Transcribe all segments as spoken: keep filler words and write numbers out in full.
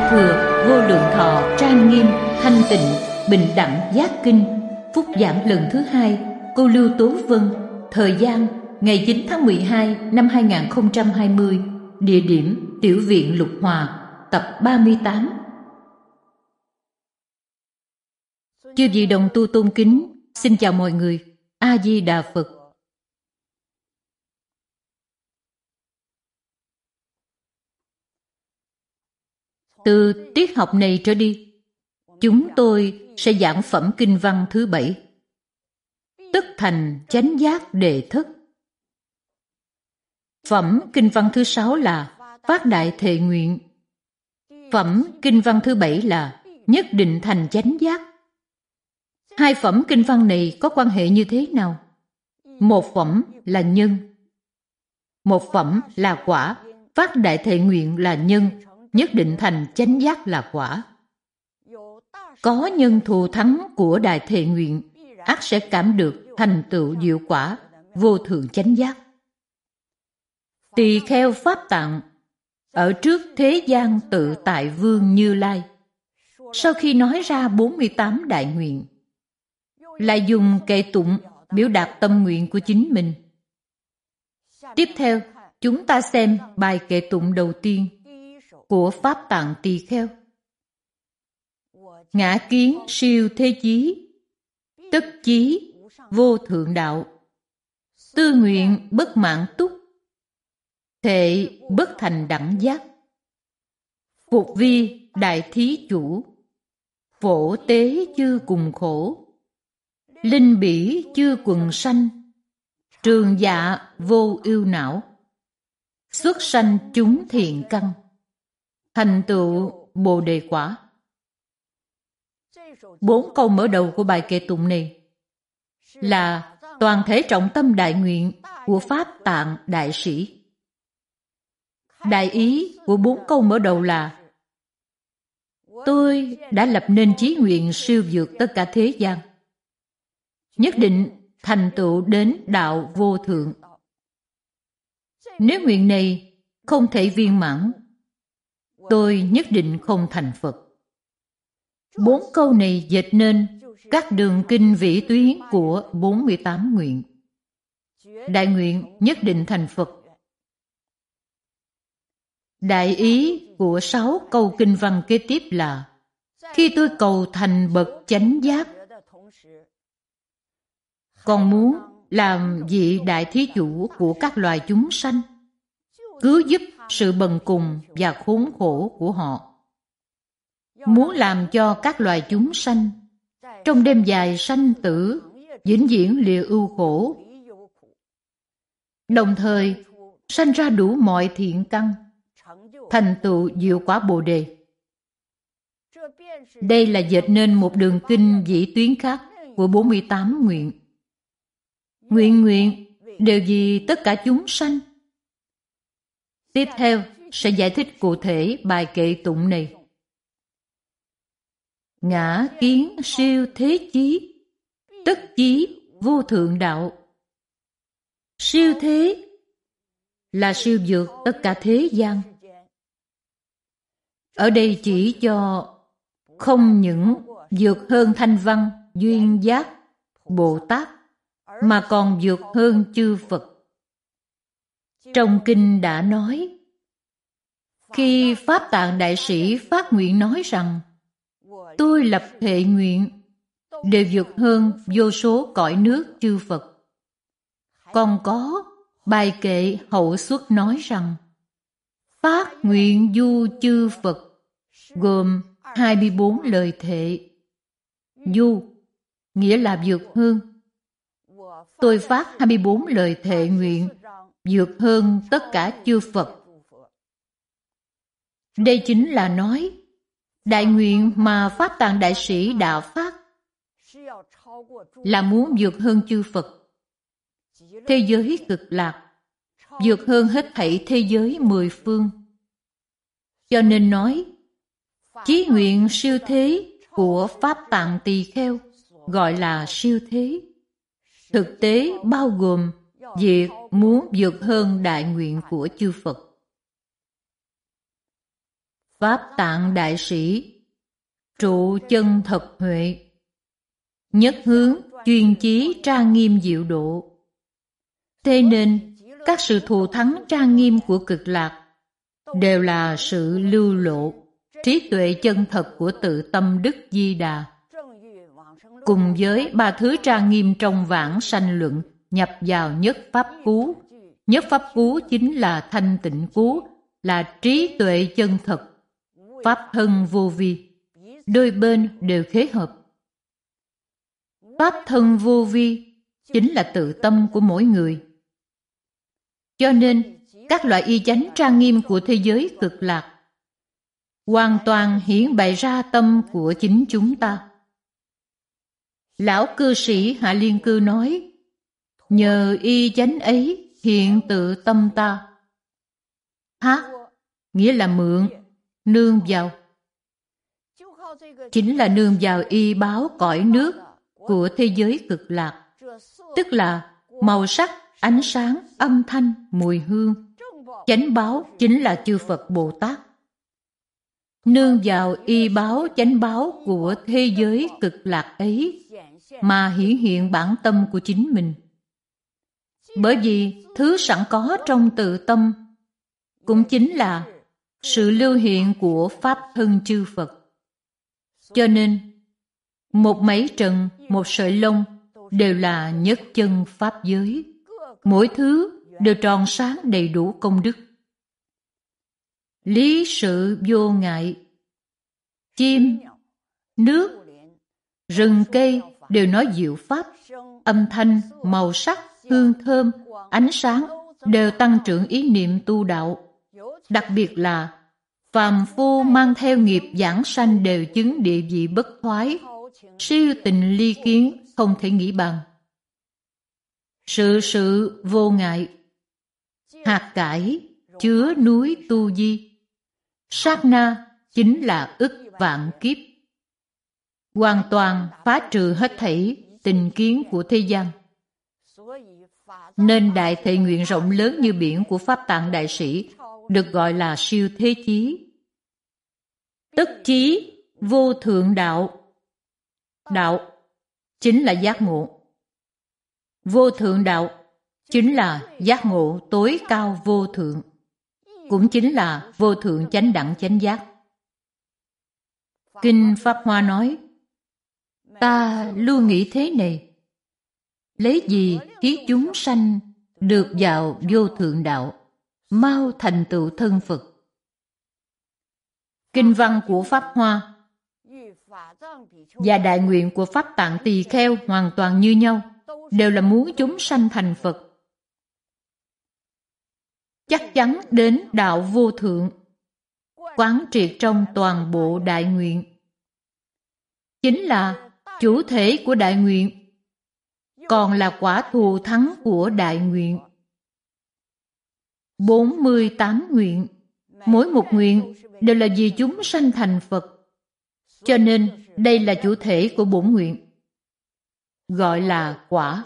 Đại Thừa Vô Lượng Thọ Trang Nghiêm Thanh Tịnh Bình Đẳng Giác Kinh. Phúc giảng lần thứ hai. Cô Lưu Tố Vân. Thời gian ngày chín tháng mười hai năm hai nghìn không trăm hai mươi. Địa điểm Tiểu viện Lục Hòa. Tập ba mươi tám. Chư vị đồng tu tôn kính, xin chào mọi người. A Di Đà Phật. Từ tiết học này trở đi, chúng tôi sẽ giảng phẩm kinh văn thứ bảy, tức thành chánh giác đệ thất. Phẩm kinh văn thứ sáu là phát đại thệ nguyện. Phẩm kinh văn thứ bảy là nhất định thành chánh giác. Hai phẩm kinh văn này có quan hệ như thế nào? Một phẩm là nhân, một phẩm là quả. Phát đại thệ nguyện là nhân, nhất định thành chánh giác là quả. Có nhân thù thắng của đại thệ nguyện, ắt sẽ cảm được thành tựu diệu quả vô thượng chánh giác. Tỳ kheo Pháp Tạng ở trước thế gian tự tại vương Như Lai, sau khi nói ra bốn mươi tám đại nguyện, lại dùng kệ tụng biểu đạt tâm nguyện của chính mình. Tiếp theo, chúng ta xem bài kệ tụng đầu tiên của Pháp Tạng Tỳ Kheo. Ngã kiến siêu thế chí, tất chí vô thượng đạo, tư nguyện bất mãn túc, thệ bất thành đẳng giác, phục vi đại thí chủ, phổ tế chư cùng khổ, linh bỉ chư quần sanh, trường dạ vô ưu não, xuất sanh chúng thiện căn, thành tựu bồ đề quả. Bốn câu mở đầu của bài kệ tụng này là toàn thể trọng tâm đại nguyện của Pháp Tạng Đại Sĩ. Đại ý của bốn câu mở đầu là: tôi đã lập nên chí nguyện siêu vượt tất cả thế gian, nhất định thành tựu đến đạo vô thượng. Nếu nguyện này không thể viên mãn, tôi nhất định không thành Phật. Bốn câu này dịch nên các đường kinh vĩ tuyến của bốn mươi tám nguyện. Đại nguyện nhất định thành Phật. Đại ý của sáu câu kinh văn kế tiếp là: khi tôi cầu thành bậc chánh giác, còn muốn làm vị đại thí chủ của các loài chúng sanh, cứu giúp sự bần cùng và khốn khổ của họ. Muốn làm cho các loài chúng sanh trong đêm dài sanh tử vĩnh viễn lìa ưu khổ, đồng thời sanh ra đủ mọi thiện căn, thành tựu diệu quả Bồ Đề. Đây là dệt nên một đường kinh vĩ tuyến khác của bốn mươi tám nguyện. Nguyện nguyện đều vì tất cả chúng sanh. Tiếp theo sẽ giải thích cụ thể bài kệ tụng này. Ngã kiến siêu thế chí, tất chí vô thượng đạo. Siêu thế là siêu vượt tất cả thế gian. Ở đây chỉ cho không những vượt hơn Thanh Văn, Duyên Giác, Bồ Tát, mà còn vượt hơn chư Phật. Trong kinh đã nói, khi Pháp Tạng Đại Sĩ phát nguyện nói rằng tôi lập thệ nguyện đều vượt hơn vô số cõi nước chư Phật. Còn có bài kệ hậu xuất nói rằng phát nguyện du chư Phật gồm hai mươi bốn lời thệ. Du nghĩa là vượt hơn. Tôi phát hai mươi bốn lời thệ nguyện vượt hơn tất cả chư Phật. Đây chính là nói đại nguyện mà Pháp Tạng Đại Sĩ đã phát là muốn vượt hơn chư Phật, thế giới cực lạc, vượt hơn hết thảy thế giới mười phương. Cho nên nói chí nguyện siêu thế của Pháp Tạng Tỳ Kheo gọi là siêu thế. Thực tế bao gồm việc muốn vượt hơn đại nguyện của chư Phật. Pháp Tạng Đại Sĩ, trụ chân thật huệ, nhất hướng chuyên chí trang nghiêm diệu độ. Thế nên, các sự thù thắng trang nghiêm của Cực Lạc đều là sự lưu lộ, trí tuệ chân thật của tự tâm Đức Di Đà, cùng với ba thứ trang nghiêm trong Vãng Sanh Luận nhập vào nhất Pháp Cú. Nhất Pháp Cú chính là thanh tịnh cú, là trí tuệ chân thật, Pháp thân vô vi, đôi bên đều khế hợp. Pháp thân vô vi chính là tự tâm của mỗi người. Cho nên, các loại y chánh trang nghiêm của thế giới Cực Lạc hoàn toàn hiển bày ra tâm của chính chúng ta. Lão cư sĩ Hạ Liên Cư nói, nhờ y chánh ấy hiện tự tâm ta. Há, nghĩa là mượn, nương vào. Chính là nương vào y báo cõi nước của thế giới Cực Lạc, tức là màu sắc, ánh sáng, âm thanh, mùi hương. Chánh báo chính là chư Phật Bồ Tát. Nương vào y báo chánh báo của thế giới Cực Lạc ấy mà hiển hiện bản tâm của chính mình. Bởi vì thứ sẵn có trong tự tâm cũng chính là sự lưu hiện của Pháp thân chư Phật. Cho nên, một mảy trần, một sợi lông đều là nhất chân Pháp giới. Mỗi thứ đều tròn sáng đầy đủ công đức. Lý sự vô ngại, chim, nước, rừng cây đều nói diệu Pháp, âm thanh, màu sắc, hương thơm, ánh sáng đều tăng trưởng ý niệm tu đạo. Đặc biệt là phàm phu mang theo nghiệp giảng sanh đều chứng địa vị bất thoái, siêu tình ly kiến không thể nghĩ bàn. Sự sự vô ngại, hạt cải chứa núi tu di, sát na chính là ức vạn kiếp, hoàn toàn phá trừ hết thảy tình kiến của thế gian. Nên đại thệ nguyện rộng lớn như biển của Pháp Tạng Đại Sĩ được gọi là siêu thế chí. Tức chí vô thượng đạo. Đạo chính là giác ngộ. Vô thượng đạo chính là giác ngộ tối cao vô thượng, cũng chính là vô thượng chánh đẳng chánh giác. Kinh Pháp Hoa nói, ta luôn nghĩ thế này, lấy gì khiến chúng sanh được vào vô thượng đạo, mau thành tựu thân Phật. Kinh văn của Pháp Hoa và đại nguyện của Pháp Tạng Tỳ Kheo hoàn toàn như nhau, đều là muốn chúng sanh thành Phật. Chắc chắn đến đạo vô thượng, quán triệt trong toàn bộ đại nguyện. Chính là chủ thể của đại nguyện, còn là quả thù thắng của đại nguyện. bốn mươi tám nguyện, mỗi một nguyện đều là vì chúng sanh thành Phật. Cho nên đây là chủ thể của bổn nguyện, gọi là quả.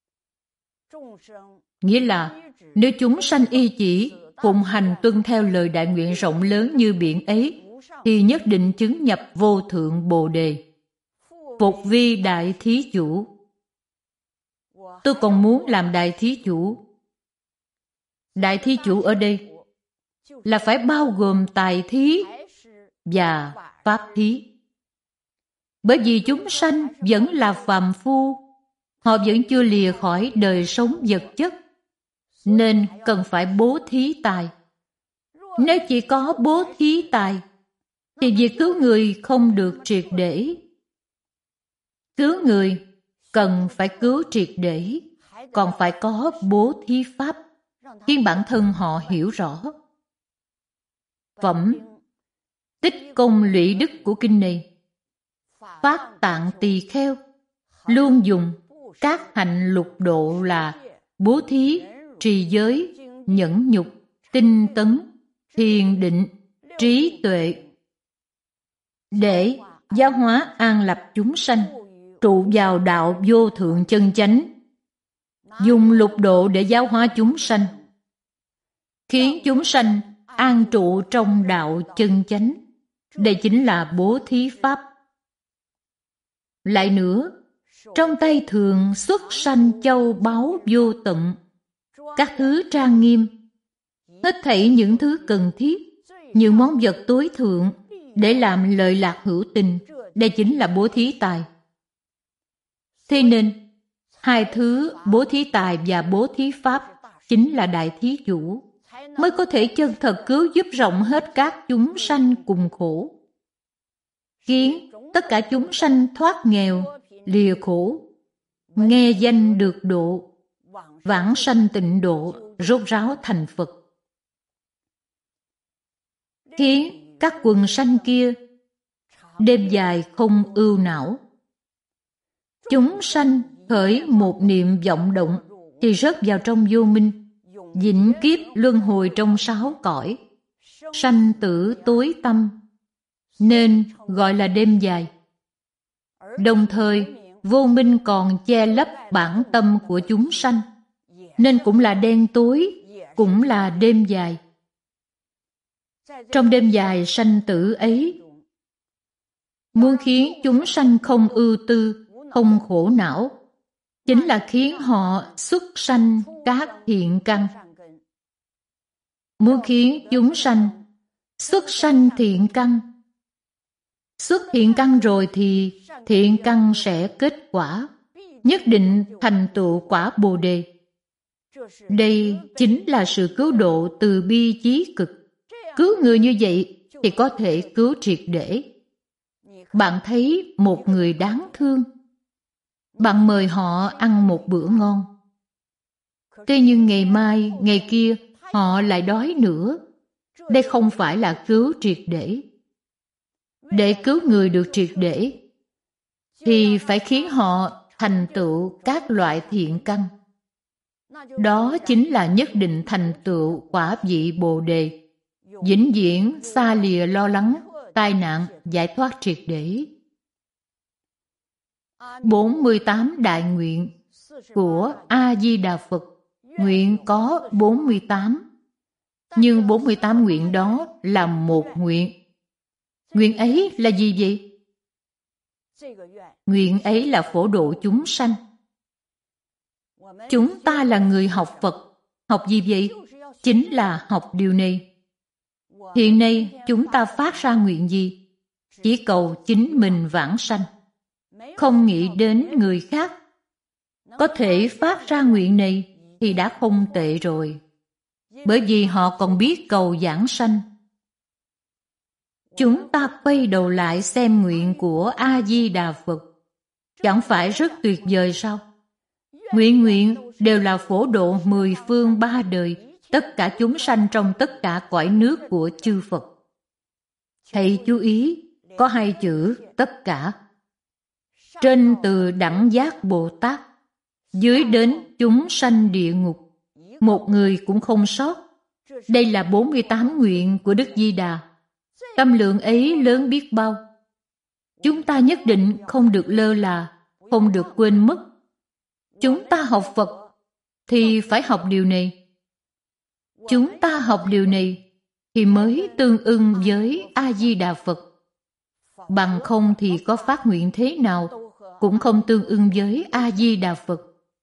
Nghĩa là nếu chúng sanh y chỉ phụng hành tuân theo lời đại nguyện rộng lớn như biển ấy, thì nhất định chứng nhập vô thượng Bồ Đề, phục vi đại thí chủ. Tôi còn muốn làm đại thí chủ. Đại thí chủ ở đây là phải bao gồm tài thí và pháp thí. Bởi vì chúng sanh vẫn là phàm phu, họ vẫn chưa lìa khỏi đời sống vật chất, nên cần phải bố thí tài. Nếu chỉ có bố thí tài, thì việc cứu người không được triệt để. Cứu người cần phải cứu triệt để, còn phải có bố thí pháp, khiến bản thân họ hiểu rõ. Phẩm tích công lũy đức của kinh này, Pháp Tạng Tỳ Kheo luôn dùng các hạnh lục độ là bố thí, trì giới, nhẫn nhục, tinh tấn, thiền định, trí tuệ để giáo hóa an lập chúng sanh, trụ vào đạo vô thượng chân chánh. Dùng lục độ để giáo hóa chúng sanh, khiến chúng sanh an trụ trong đạo chân chánh. Đây chính là bố thí pháp. Lại nữa, trong tay thường xuất sanh châu báu vô tận, các thứ trang nghiêm, hết thảy những thứ cần thiết, những món vật tối thượng để làm lợi lạc hữu tình. Đây chính là bố thí tài. Thế nên, hai thứ bố thí tài và bố thí pháp chính là đại thí chủ, mới có thể chân thật cứu giúp rộng hết các chúng sanh cùng khổ, khiến tất cả chúng sanh thoát nghèo, lìa khổ, nghe danh được độ, vãng sanh tịnh độ, rốt ráo thành Phật. Khiến các quần sanh kia đêm dài không ưu não. Chúng sanh khởi một niệm vọng động thì rớt vào trong vô minh, vĩnh kiếp luân hồi trong sáu cõi, sanh tử tối tăm, nên gọi là đêm dài. Đồng thời, vô minh còn che lấp bản tâm của chúng sanh, nên cũng là đen tối, cũng là đêm dài. Trong đêm dài sanh tử ấy, muốn khiến chúng sanh không ưu tư, không khổ não, chính là khiến họ xuất sanh các thiện căn. Muốn khiến chúng sanh xuất sanh thiện căn, xuất thiện căn rồi thì thiện căn sẽ kết quả, nhất định thành tựu quả Bồ Đề. Đây chính là sự cứu độ từ bi chí cực. Cứu người như vậy thì có thể cứu triệt để. Bạn thấy một người đáng thương, bạn mời họ ăn một bữa ngon. Thế nhưng ngày mai, ngày kia, họ lại đói nữa. Đây không phải là cứu triệt để. Để cứu người được triệt để, thì phải khiến họ thành tựu các loại thiện căn. Đó chính là nhất định thành tựu quả vị Bồ Đề, vĩnh viễn xa lìa lo lắng, tai nạn, giải thoát triệt để. bốn mươi tám đại nguyện của A-di-đà Phật, nguyện có bốn mươi tám, nhưng bốn mươi tám nguyện đó là một nguyện. Nguyện ấy là gì vậy? Nguyện ấy là phổ độ chúng sanh. Chúng ta là người học Phật, học gì vậy? Chính là học điều này. Hiện nay chúng ta phát ra nguyện gì? Chỉ cầu chính mình vãng sanh, không nghĩ đến người khác. Có thể phát ra nguyện này thì đã không tệ rồi, bởi vì họ còn biết cầu vãng sanh. Chúng ta quay đầu lại xem nguyện của A-di-đà Phật, chẳng phải rất tuyệt vời sao? Nguyện nguyện đều là phổ độ mười phương ba đời, tất cả chúng sanh trong tất cả cõi nước của chư Phật. Hãy chú ý, có hai chữ tất cả. Trên từ đẳng giác Bồ Tát, dưới đến chúng sanh địa ngục, một người cũng không sót. Đây là bốn mươi tám nguyện của Đức Di Đà. Tâm lượng ấy lớn biết bao. Chúng ta nhất định không được lơ là, không được quên mất. Chúng ta học Phật thì phải học điều này. Chúng ta học điều này thì mới tương ưng với A-di-đà Phật. Bằng không thì có phát nguyện thế nào cũng không tương ưng với A-di-đà Phật.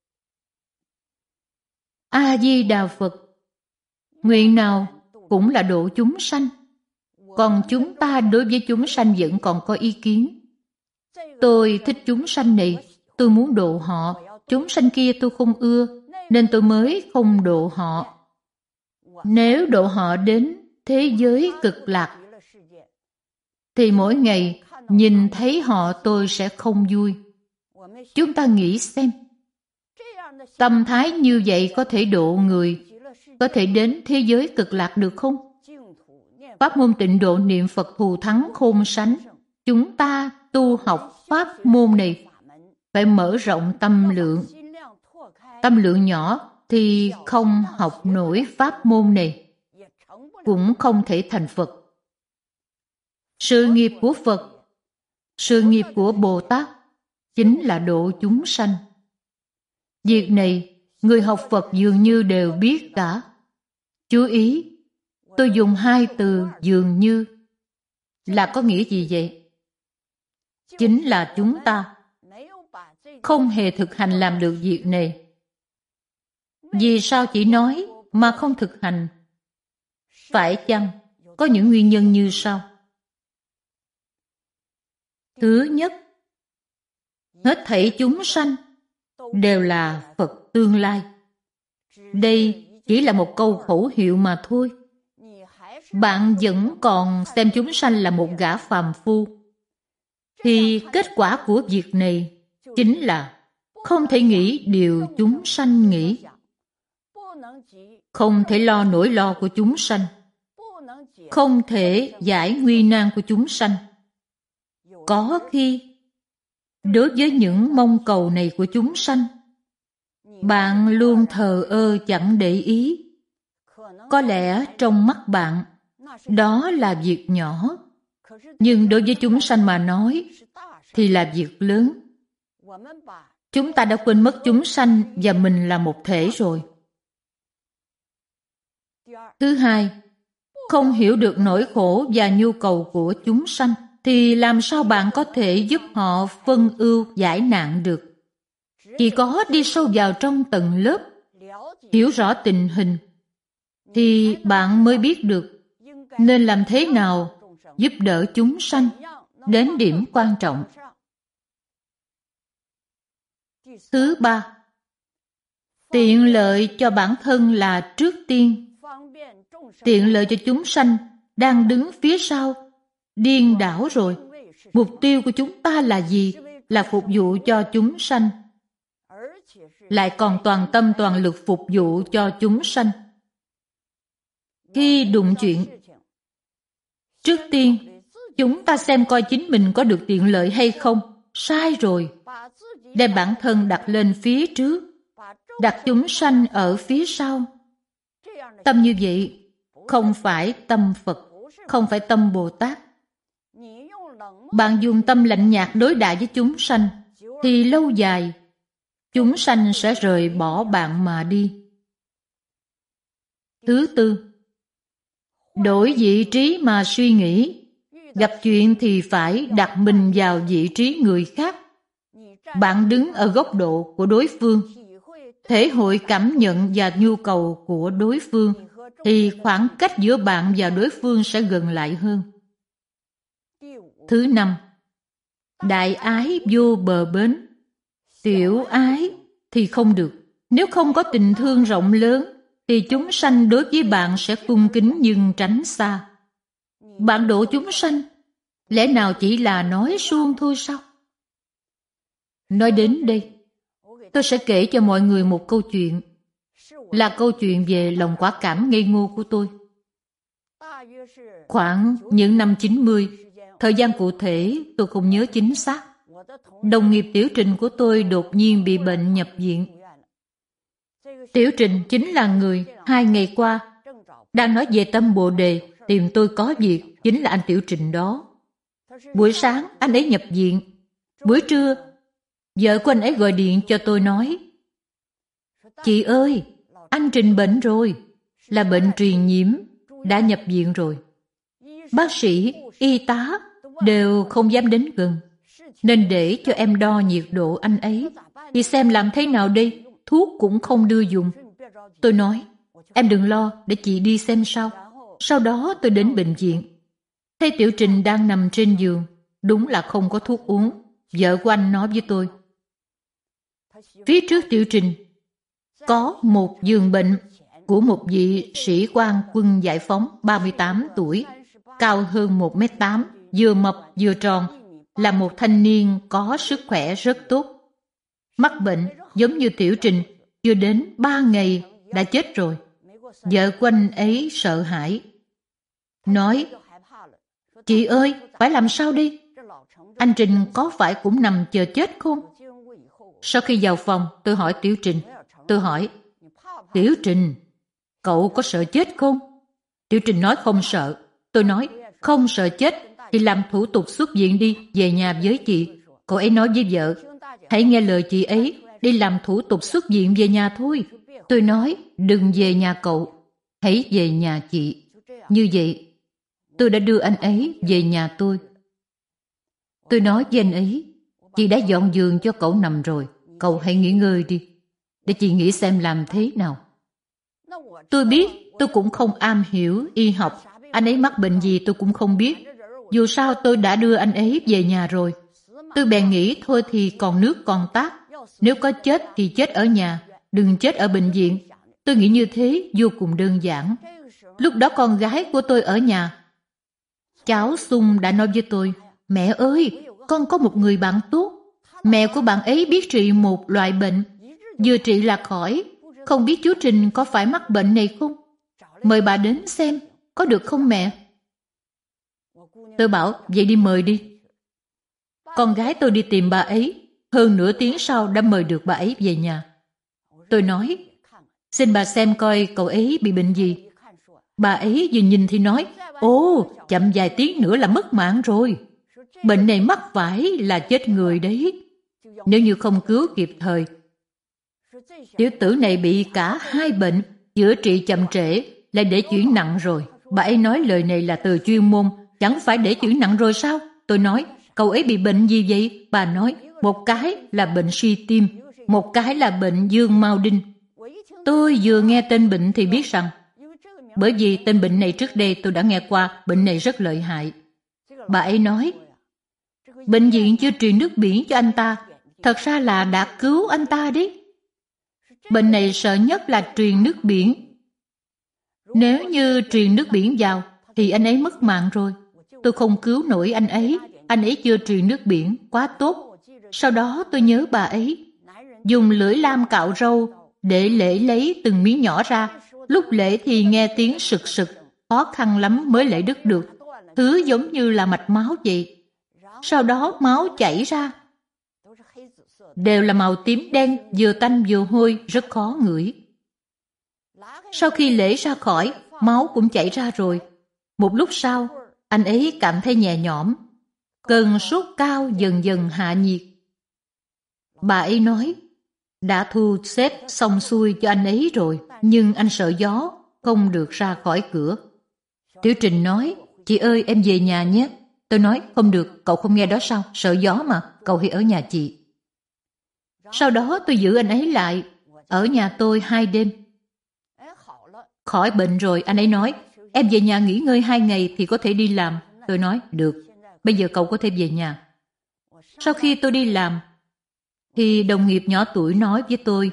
A-di-đà Phật, nguyện nào cũng là độ chúng sanh. Còn chúng ta đối với chúng sanh vẫn còn có ý kiến. Tôi thích chúng sanh này, tôi muốn độ họ. Chúng sanh kia tôi không ưa, nên tôi mới không độ họ. Nếu độ họ đến thế giới cực lạc, thì mỗi ngày nhìn thấy họ tôi sẽ không vui. Chúng ta nghĩ xem, tâm thái như vậy có thể độ người, có thể đến thế giới cực lạc được không? Pháp môn tịnh độ niệm Phật thù thắng khôn sánh. Chúng ta tu học pháp môn này phải mở rộng tâm lượng. Tâm lượng nhỏ thì không học nổi pháp môn này, cũng không thể thành Phật. Sự nghiệp của Phật, sự nghiệp của Bồ Tát chính là độ chúng sanh. Việc này người học Phật dường như đều biết cả. Chú ý, Tôi dùng hai từ dường như là có nghĩa gì vậy? Chính là chúng ta không hề thực hành làm được việc này. Vì sao chỉ nói mà không thực hành? Phải chăng có những nguyên nhân như sau? Thứ nhất, hết thảy chúng sanh đều là Phật tương lai. Đây chỉ là một câu khẩu hiệu mà thôi. Bạn vẫn còn xem chúng sanh là một gã phàm phu, thì kết quả của việc này chính là không thể nghĩ điều chúng sanh nghĩ, không thể lo nỗi lo của chúng sanh, không thể giải nguy nan của chúng sanh. Có khi, đối với những mong cầu này của chúng sanh, bạn luôn thờ ơ chẳng để ý. Có lẽ trong mắt bạn, đó là việc nhỏ, nhưng đối với chúng sanh mà nói, thì là việc lớn. Chúng ta đã quên mất chúng sanh và mình là một thể rồi. Thứ hai, không hiểu được nỗi khổ và nhu cầu của chúng sanh, thì làm sao bạn có thể giúp họ phân ưu giải nạn được? Chỉ có đi sâu vào trong tầng lớp, hiểu rõ tình hình, thì bạn mới biết được nên làm thế nào giúp đỡ chúng sanh đến điểm quan trọng. Thứ ba, tiện lợi cho bản thân là trước tiên. Tiện lợi cho chúng sanh đang đứng phía sau, điên đảo rồi. Mục tiêu của chúng ta là gì? Là phục vụ cho chúng sanh, lại còn toàn tâm toàn lực phục vụ cho chúng sanh. Khi đụng chuyện, trước tiên chúng ta xem coi chính mình có được tiện lợi hay không. Sai rồi. Đem bản thân đặt lên phía trước, đặt chúng sanh ở phía sau. Tâm như vậy không phải tâm Phật, không phải tâm Bồ Tát. Bạn dùng tâm lạnh nhạt đối đãi với chúng sanh, thì lâu dài chúng sanh sẽ rời bỏ bạn mà đi. Thứ tư, đổi vị trí mà suy nghĩ. Gặp chuyện thì phải đặt mình vào vị trí người khác. Bạn đứng ở góc độ của đối phương, thể hội cảm nhận và nhu cầu của đối phương, thì khoảng cách giữa bạn và đối phương sẽ gần lại hơn. Thứ năm, đại ái vô bờ bến. Tiểu ái thì không được. Nếu không có tình thương rộng lớn, thì chúng sanh đối với bạn sẽ cung kính nhưng tránh xa. Bạn độ chúng sanh, lẽ nào chỉ là nói suông thôi sao? Nói đến đây, tôi sẽ kể cho mọi người một câu chuyện, là câu chuyện về lòng quả cảm ngây ngô của tôi. Khoảng những năm chín mươi, thời gian cụ thể tôi không nhớ chính xác, đồng nghiệp Tiểu Trình của tôi đột nhiên bị bệnh nhập viện. Tiểu Trình chính là người hai ngày qua đang nói về tâm Bồ Đề, tìm tôi có việc, chính là anh Tiểu Trình đó. Buổi sáng anh ấy nhập viện, buổi trưa vợ của anh ấy gọi điện cho tôi nói: "Chị ơi, anh Trình bệnh rồi, là bệnh truyền nhiễm, đã nhập viện rồi. Bác sĩ, y tá đều không dám đến gần, nên để cho em đo nhiệt độ anh ấy, thì xem làm thế nào đây, thuốc cũng không đưa dùng." Tôi nói: "Em đừng lo, để chị đi xem sao." Sau đó tôi đến bệnh viện, thấy Tiểu Trình đang nằm trên giường, đúng là không có thuốc uống. Vợ của anh nói với tôi: "Phía trước Tiểu Trình có một giường bệnh của một vị sĩ quan quân giải phóng ba mươi tám tuổi, cao hơn một mét tám, vừa mập vừa tròn, là một thanh niên có sức khỏe rất tốt. Mắc bệnh giống như Tiểu Trình, chưa đến ba ngày đã chết rồi." Vợ của anh ấy sợ hãi, nói: "Chị ơi, phải làm sao đi? Anh Trình có phải cũng nằm chờ chết không?" Sau khi vào phòng, tôi hỏi Tiểu Trình, tôi hỏi: "Tiểu Trình, cậu có sợ chết không?" Tiểu Trình nói không sợ. Tôi nói: "Không sợ chết thì làm thủ tục xuất viện đi, về nhà với chị." Cậu ấy nói với vợ: "Hãy nghe lời chị ấy, đi làm thủ tục xuất viện về nhà thôi." Tôi nói: "Đừng về nhà cậu, hãy về nhà chị." Như vậy, tôi đã đưa anh ấy về nhà tôi. Tôi nói với anh ấy, chị đã dọn giường cho cậu nằm rồi, cậu hãy nghỉ ngơi đi, để chị nghĩ xem làm thế nào. Tôi biết tôi cũng không am hiểu y học, anh ấy mắc bệnh gì tôi cũng không biết. Dù sao tôi đã đưa anh ấy về nhà rồi. Tôi bèn nghĩ thôi thì còn nước còn tát, nếu có chết thì chết ở nhà, đừng chết ở bệnh viện. Tôi nghĩ như thế vô cùng đơn giản. Lúc đó con gái của tôi ở nhà. Cháu Sung đã nói với tôi, mẹ ơi, con có một người bạn tốt. Mẹ của bạn ấy biết trị một loại bệnh, vừa trị là khỏi. Không biết chú Trình có phải mắc bệnh này không? Mời bà đến xem, có được không mẹ? Tôi bảo, vậy đi mời đi. Con gái tôi đi tìm bà ấy, hơn nửa tiếng sau đã mời được bà ấy về nhà. Tôi nói, xin bà xem coi cậu ấy bị bệnh gì. Bà ấy vừa nhìn thì nói, ồ, chậm vài tiếng nữa là mất mạng rồi. Bệnh này mắc phải là chết người đấy. Nếu như không cứu kịp thời. Tiểu tử này bị cả hai bệnh, chữa trị chậm trễ, lại để chuyển nặng rồi. Bà ấy nói lời này là từ chuyên môn, chẳng phải để chuyển nặng rồi sao? Tôi nói, cậu ấy bị bệnh gì vậy? Bà nói, một cái là bệnh suy tim, một cái là bệnh dương mau đinh. Tôi vừa nghe tên bệnh thì biết rằng, bởi vì tên bệnh này trước đây tôi đã nghe qua, bệnh này rất lợi hại. Bà ấy nói, bệnh viện chưa truyền nước biển cho anh ta, thật ra là đã cứu anh ta đấy. Bệnh này sợ nhất là truyền nước biển. Nếu như truyền nước biển vào, thì anh ấy mất mạng rồi. Tôi không cứu nổi anh ấy, anh ấy chưa truyền nước biển, quá tốt. Sau đó tôi nhớ bà ấy, dùng lưỡi lam cạo râu, để lễ lấy từng miếng nhỏ ra. Lúc lễ thì nghe tiếng sực sực, khó khăn lắm mới lễ đứt được. Thứ giống như là mạch máu vậy. Sau đó máu chảy ra. Đều là màu tím đen, vừa tanh vừa hôi, rất khó ngửi. Sau khi lễ ra khỏi, máu cũng chảy ra rồi. Một lúc sau, anh ấy cảm thấy nhẹ nhõm. Cơn sốt cao dần dần hạ nhiệt. Bà ấy nói, đã thu xếp xong xuôi cho anh ấy rồi, nhưng anh sợ gió, không được ra khỏi cửa. Tiểu Trình nói, chị ơi em về nhà nhé. Tôi nói, không được, cậu không nghe đó sao, sợ gió mà, cậu hãy ở nhà chị. Sau đó tôi giữ anh ấy lại, ở nhà tôi hai đêm. Khỏi bệnh rồi, anh ấy nói, em về nhà nghỉ ngơi hai ngày thì có thể đi làm. Tôi nói, được, bây giờ cậu có thể về nhà. Sau khi tôi đi làm, thì đồng nghiệp nhỏ tuổi nói với tôi,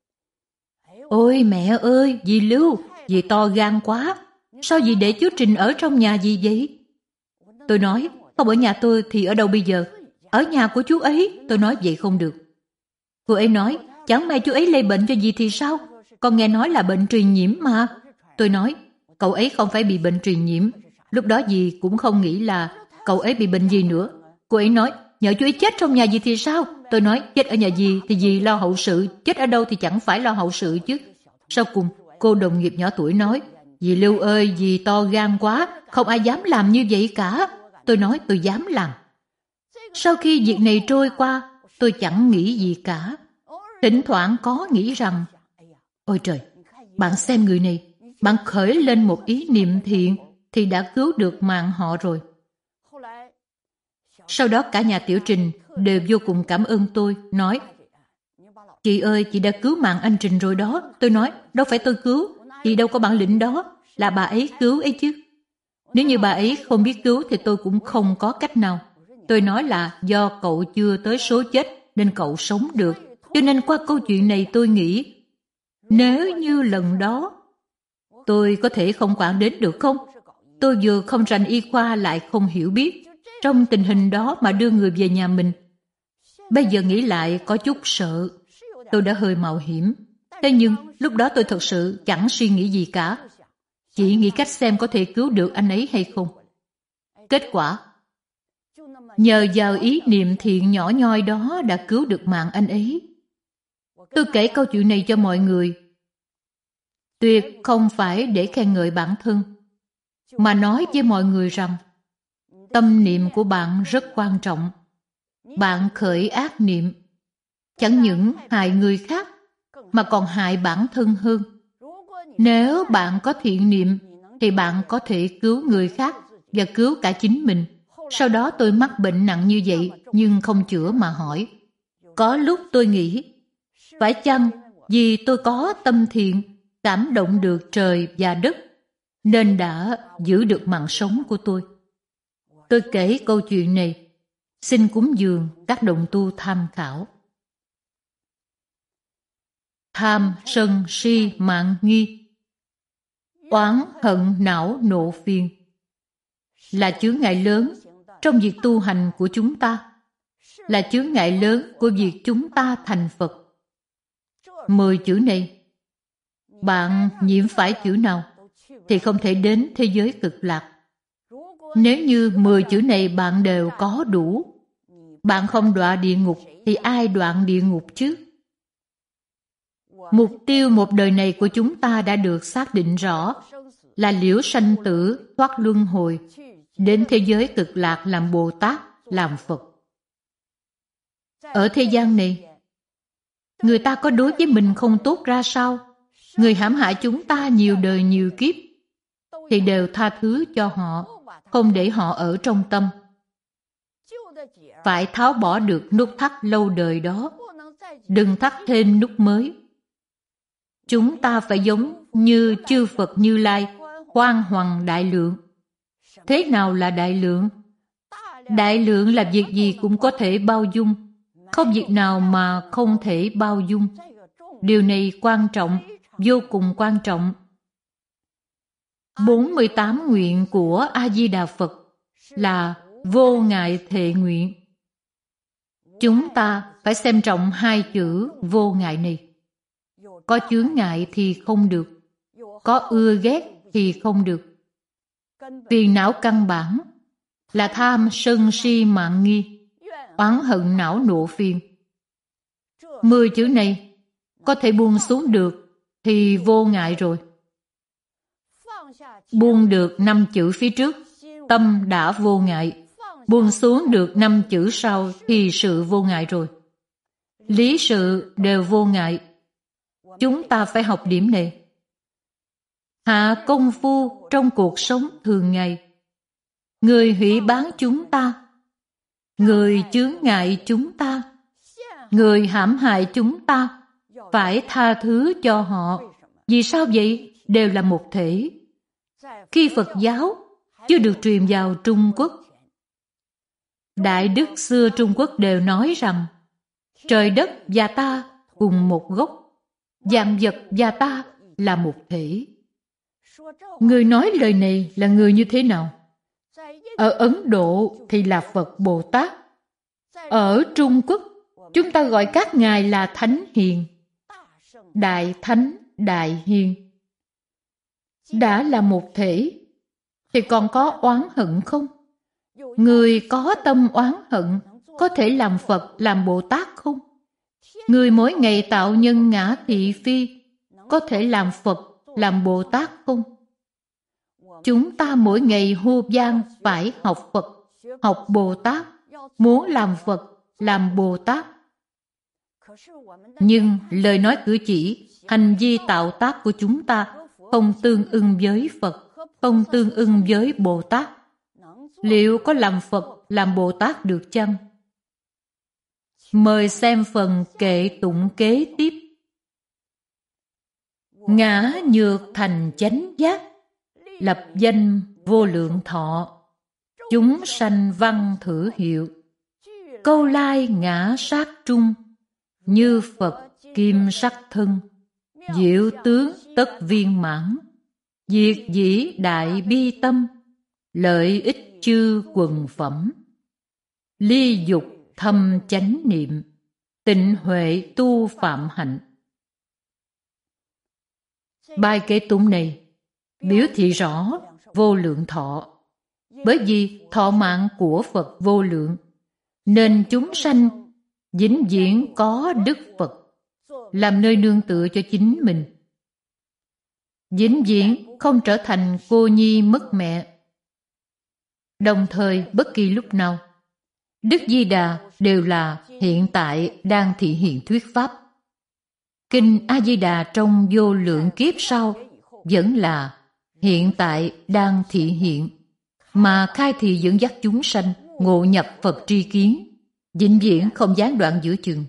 ôi mẹ ơi, dì Lưu, dì to gan quá, sao dì để chú Trình ở trong nhà dì vậy? Tôi nói, không ở nhà tôi thì ở đâu bây giờ? Ở nhà của chú ấy. Tôi nói vậy không được. Cô ấy nói, chẳng may chú ấy lây bệnh cho dì thì sao? Con nghe nói là bệnh truyền nhiễm mà. Tôi nói, cậu ấy không phải bị bệnh truyền nhiễm. Lúc đó dì cũng không nghĩ là cậu ấy bị bệnh gì nữa. Cô ấy nói, nhỡ chú ấy chết trong nhà dì thì sao? Tôi nói, chết ở nhà dì thì dì lo hậu sự, chết ở đâu thì chẳng phải lo hậu sự chứ. Sau cùng, cô đồng nghiệp nhỏ tuổi nói, dì Lưu ơi, dì to gan quá, không ai dám làm như vậy cả. Tôi nói, tôi dám làm. Sau khi việc này trôi qua, tôi chẳng nghĩ gì cả. Thỉnh thoảng có nghĩ rằng, ôi trời, bạn xem người này, bạn khởi lên một ý niệm thiện thì đã cứu được mạng họ rồi. Sau đó cả nhà Tiểu Trình đều vô cùng cảm ơn tôi, nói, chị ơi, chị đã cứu mạng anh Trình rồi đó. Tôi nói, đâu phải tôi cứu, chị đâu có bản lĩnh đó, là bà ấy cứu ấy chứ. Nếu như bà ấy không biết cứu thì tôi cũng không có cách nào. Tôi nói là do cậu chưa tới số chết nên cậu sống được. Cho nên qua câu chuyện này tôi nghĩ, nếu như lần đó tôi có thể không quản đến được không? Tôi vừa không rành y khoa lại không hiểu biết. Trong tình hình đó mà đưa người về nhà mình. Bây giờ nghĩ lại có chút sợ. Tôi đã hơi mạo hiểm. Thế nhưng lúc đó tôi thật sự chẳng suy nghĩ gì cả. Chỉ nghĩ cách xem có thể cứu được anh ấy hay không. Kết quả, nhờ vào ý niệm thiện nhỏ nhoi đó đã cứu được mạng anh ấy. Tôi kể câu chuyện này cho mọi người. Tuyệt không phải để khen ngợi bản thân, mà nói với mọi người rằng tâm niệm của bạn rất quan trọng. Bạn khởi ác niệm, chẳng những hại người khác, mà còn hại bản thân hơn. Nếu bạn có thiện niệm, thì bạn có thể cứu người khác và cứu cả chính mình. Sau đó tôi mắc bệnh nặng như vậy nhưng không chữa mà hỏi. Có lúc tôi nghĩ, phải chăng vì tôi có tâm thiện, cảm động được trời và đất, nên đã giữ được mạng sống của tôi. Tôi kể câu chuyện này, xin cúng dường các đồng tu tham khảo. Tham, sân, si, mạn, nghi, oán, hận, não, nộ, phiền là chướng ngại lớn trong việc tu hành của chúng ta, là chướng ngại lớn của việc chúng ta thành Phật. Mười chữ này, bạn nhiễm phải chữ nào thì không thể đến thế giới cực lạc. Nếu như mười chữ này bạn đều có đủ, bạn không đọa địa ngục thì ai đoạn địa ngục chứ? Mục tiêu một đời này của chúng ta đã được xác định rõ, là liễu sanh tử, thoát luân hồi, đến thế giới cực lạc làm Bồ Tát, làm Phật. Ở thế gian này, người ta có đối với mình không tốt ra sao, người hãm hại chúng ta nhiều đời nhiều kiếp, thì đều tha thứ cho họ, không để họ ở trong tâm. Phải tháo bỏ được nút thắt lâu đời đó, đừng thắt thêm nút mới. Chúng ta phải giống như chư Phật Như Lai, khoan hoằng đại lượng. Thế nào là đại lượng? Đại lượng là việc gì cũng có thể bao dung, không việc nào mà không thể bao dung. Điều này quan trọng, vô cùng quan trọng. bốn mươi tám nguyện của A-di-đà Phật là vô ngại thệ nguyện. Chúng ta phải xem trọng hai chữ vô ngại này. Có chướng ngại thì không được, có ưa ghét thì không được. Phiền não căn bản là tham, sân, si, mạn, nghi, oán hận, não, nộ, phiền. Mười chữ này có thể buông xuống được thì vô ngại rồi. Buông được năm chữ phía trước, tâm đã vô ngại. Buông xuống được năm chữ sau thì sự vô ngại rồi. Lý sự đều vô ngại. Chúng ta phải học điểm này. Hạ công phu trong cuộc sống thường ngày. Người hủy bán chúng ta, người chướng ngại chúng ta, người hãm hại chúng ta, phải tha thứ cho họ. Vì sao vậy? Đều là một thể. Khi Phật giáo chưa được truyền vào Trung Quốc, Đại đức xưa Trung Quốc đều nói rằng trời đất và ta cùng một gốc, vạn vật và ta là một thể. Người nói lời này là người như thế nào? Ở Ấn Độ thì là Phật Bồ Tát. Ở Trung Quốc, chúng ta gọi các ngài là Thánh Hiền. Đại Thánh, Đại Hiền. Đã là một thể, thì còn có oán hận không? Người có tâm oán hận có thể làm Phật, làm Bồ Tát không? Người mỗi ngày tạo nhân ngã thị phi có thể làm Phật, làm Bồ Tát không? Chúng ta mỗi ngày hô vang phải học Phật, học Bồ Tát, muốn làm Phật, làm Bồ Tát. Nhưng lời nói cử chỉ, hành vi tạo tác của chúng ta không tương ưng với Phật, không tương ưng với Bồ Tát. Liệu có làm Phật, làm Bồ Tát được chăng? Mời xem phần kệ tụng kế tiếp. Ngã nhược thành chánh giác, lập danh vô lượng thọ, chúng sanh văn thử hiệu, câu lai ngã sát trung, như Phật kim sắc thân, diệu tướng tất viên mãn, diệt dĩ đại bi tâm, lợi ích chư quần phẩm, ly dục thâm chánh niệm, tịnh huệ tu phạm hạnh. Bài kệ tụng này biểu thị rõ vô lượng thọ. Bởi vì thọ mạng của Phật vô lượng, nên chúng sanh vĩnh viễn có Đức Phật làm nơi nương tựa cho chính mình, vĩnh viễn không trở thành cô nhi mất mẹ. Đồng thời bất kỳ lúc nào, Đức Di Đà đều là hiện tại đang thị hiện thuyết pháp. Kinh A Di Đà trong vô lượng kiếp sau vẫn là hiện tại đang thị hiện, mà khai thị dẫn dắt chúng sanh ngộ nhập Phật tri kiến, vĩnh viễn không gián đoạn giữa chừng.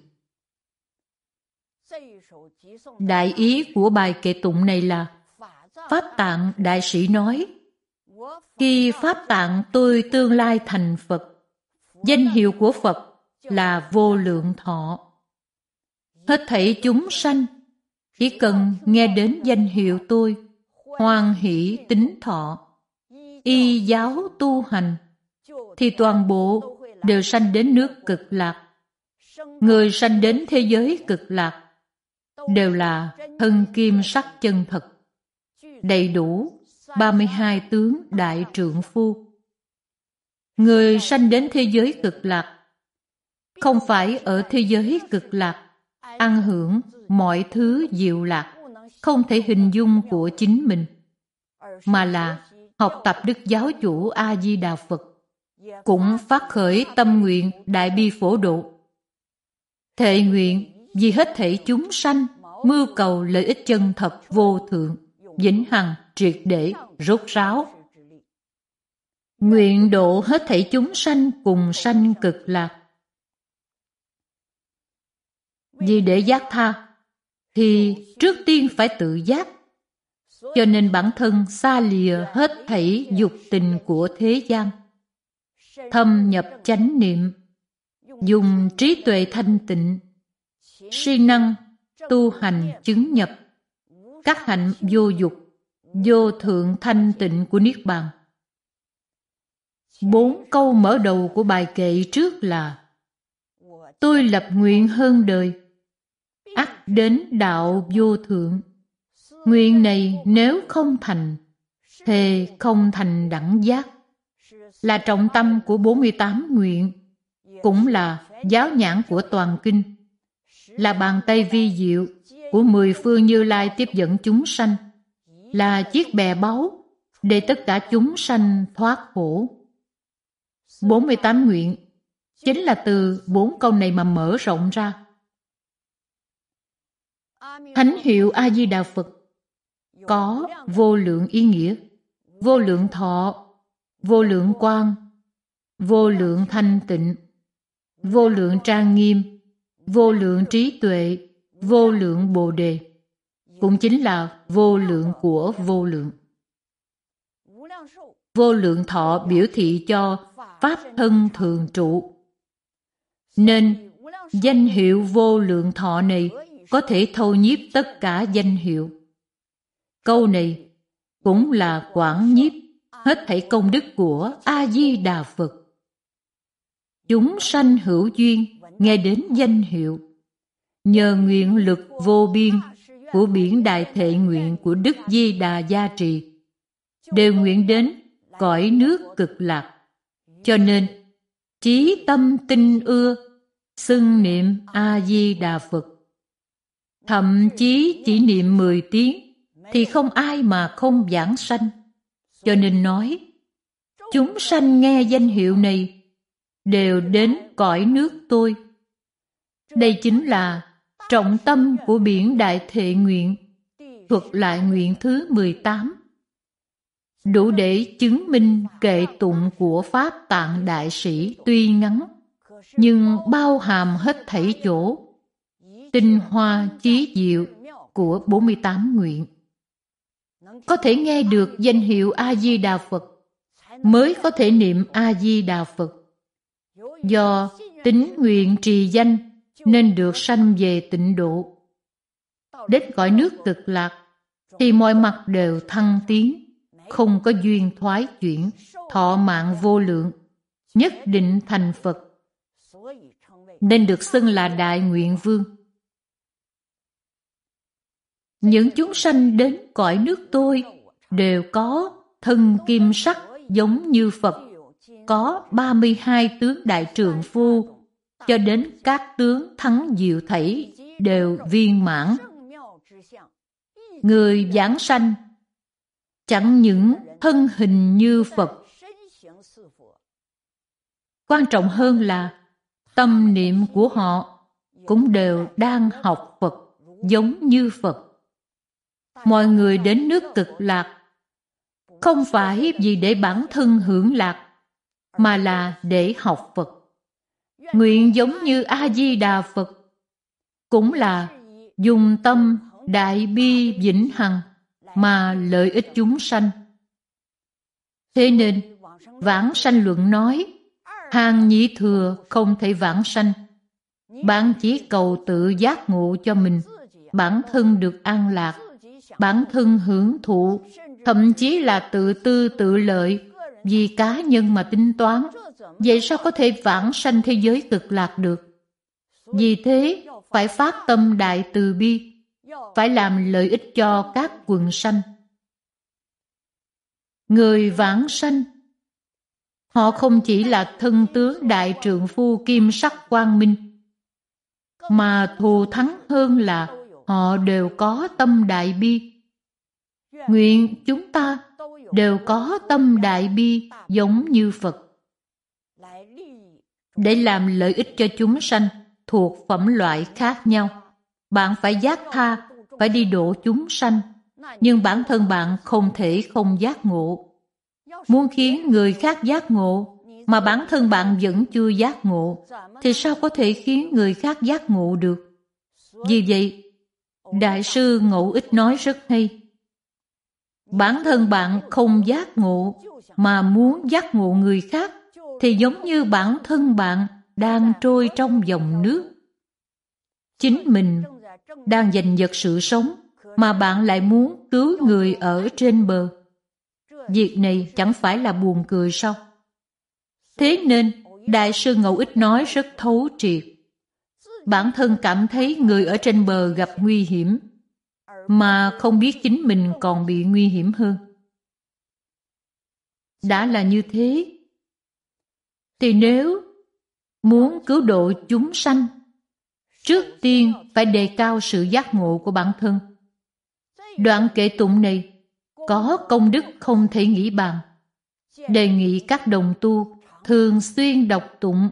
Đại ý của bài kệ tụng này là Pháp Tạng Đại Sĩ nói, khi Pháp Tạng tôi tương lai thành Phật, danh hiệu của Phật là vô lượng thọ. Hết thảy chúng sanh chỉ cần nghe đến danh hiệu tôi, hoan hỷ tín thọ, y giáo tu hành, thì toàn bộ đều sanh đến nước Cực Lạc. Người sanh đến thế giới Cực Lạc đều là thân kim sắc chân thật, đầy đủ ba mươi hai tướng đại trượng phu. Người sanh đến thế giới Cực Lạc không phải ở thế giới Cực Lạc ăn hưởng mọi thứ diệu lạc không thể hình dung của chính mình, mà là học tập Đức Giáo Chủ A-di-đà Phật, cũng phát khởi tâm nguyện đại bi phổ độ, thệ nguyện vì hết thảy chúng sanh mưu cầu lợi ích chân thật vô thượng, vĩnh hằng, triệt để, rốt ráo. Nguyện độ hết thảy chúng sanh cùng sanh Cực Lạc. Vì để giác tha thì trước tiên phải tự giác, cho nên bản thân xa lìa hết thảy dục tình của thế gian, thâm nhập chánh niệm, dùng trí tuệ thanh tịnh, siêng năng tu hành chứng nhập các hạnh vô dục, vô thượng thanh tịnh của Niết Bàn. Bốn câu mở đầu của bài kệ trước là tôi lập nguyện hơn đời, ắt đến đạo vô thượng. Nguyện này nếu không thành, thề không thành đẳng giác, là trọng tâm của bốn mươi tám nguyện, cũng là giáo nhãn của toàn kinh, là bàn tay vi diệu của mười phương Như Lai tiếp dẫn chúng sanh, là chiếc bè báu để tất cả chúng sanh thoát khổ. bốn mươi tám nguyện chính là từ bốn câu này mà mở rộng ra. Thánh hiệu A-di-đà Phật có vô lượng ý nghĩa, vô lượng thọ, vô lượng quang, vô lượng thanh tịnh, vô lượng trang nghiêm, vô lượng trí tuệ, vô lượng bồ đề, cũng chính là vô lượng của vô lượng. Vô lượng thọ biểu thị cho pháp thân thường trụ, nên danh hiệu vô lượng thọ này có thể thâu nhiếp tất cả danh hiệu. Câu này cũng là quảng nhiếp hết thảy công đức của A-di-đà Phật. Chúng sanh hữu duyên nghe đến danh hiệu, nhờ nguyện lực vô biên của biển đại thệ nguyện của Đức Di Đà gia trì, đều nguyện đến cõi nước Cực Lạc. Cho nên chí tâm tinh ưa xưng niệm A-di-đà Phật. Thậm chí chỉ niệm mười tiếng thì không ai mà không vãng sanh. Cho nên nói, chúng sanh nghe danh hiệu này đều đến cõi nước tôi. Đây chính là trọng tâm của biển đại thệ nguyện, thuật lại nguyện thứ mười tám. Đủ để chứng minh kệ tụng của Pháp Tạng Đại Sĩ tuy ngắn, nhưng bao hàm hết thảy chỗ, tinh hoa chí diệu của bốn mươi tám nguyện. Có thể nghe được danh hiệu A-di-đà Phật, mới có thể niệm A-di-đà Phật. Do tín nguyện trì danh nên được sanh về tịnh độ. Đến cõi nước Cực Lạc thì mọi mặt đều thăng tiến, không có duyên thoái chuyển, thọ mạng vô lượng, nhất định thành Phật, nên được xưng là Đại Nguyện Vương. Những chúng sanh đến cõi nước tôi đều có thân kim sắc giống như Phật, có ba mươi hai tướng đại trượng phu, cho đến các tướng thắng diệu thảy đều viên mãn. Người giảng sanh chẳng những thân hình như Phật, quan trọng hơn là tâm niệm của họ cũng đều đang học Phật giống như Phật. Mọi người đến nước Cực Lạc không phải vì để bản thân hưởng lạc, mà là để học Phật. Nguyện giống như A-di-đà Phật, cũng là dùng tâm đại bi vĩnh hằng mà lợi ích chúng sanh. Thế nên, Vãng Sanh Luận nói, hàng nhị thừa không thể vãng sanh. Bạn chỉ cầu tự giác ngộ cho mình, bản thân được an lạc, bản thân hưởng thụ, thậm chí là tự tư tự lợi, vì cá nhân mà tính toán. Vậy sao có thể vãng sanh thế giới cực lạc được? Vì thế, phải phát tâm đại từ bi, phải làm lợi ích cho các quần sanh. Người vãng sanh, họ không chỉ là thân tướng đại trượng phu kim sắc quang minh, mà thù thắng hơn là họ đều có tâm đại bi. Nguyện chúng ta đều có tâm đại bi giống như Phật, để làm lợi ích cho chúng sanh thuộc phẩm loại khác nhau. Bạn phải giác tha, phải đi độ chúng sanh, nhưng bản thân bạn không thể không giác ngộ. Muốn khiến người khác giác ngộ, mà bản thân bạn vẫn chưa giác ngộ, thì sao có thể khiến người khác giác ngộ được? Vì vậy, Đại sư Ngẫu Ích nói rất hay. Bản thân bạn không giác ngộ, mà muốn giác ngộ người khác, thì giống như bản thân bạn đang trôi trong dòng nước. Chính mình đang giành giật sự sống, mà bạn lại muốn cứu người ở trên bờ. Việc này chẳng phải là buồn cười sao? Thế nên, Đại sư Ngẫu Ích nói rất thấu triệt. Bản thân cảm thấy người ở trên bờ gặp nguy hiểm, mà không biết chính mình còn bị nguy hiểm hơn. Đã là như thế, thì nếu muốn cứu độ chúng sanh, trước tiên phải đề cao sự giác ngộ của bản thân. Đoạn kệ tụng này có công đức không thể nghĩ bàn. Đề nghị các đồng tu thường xuyên đọc tụng.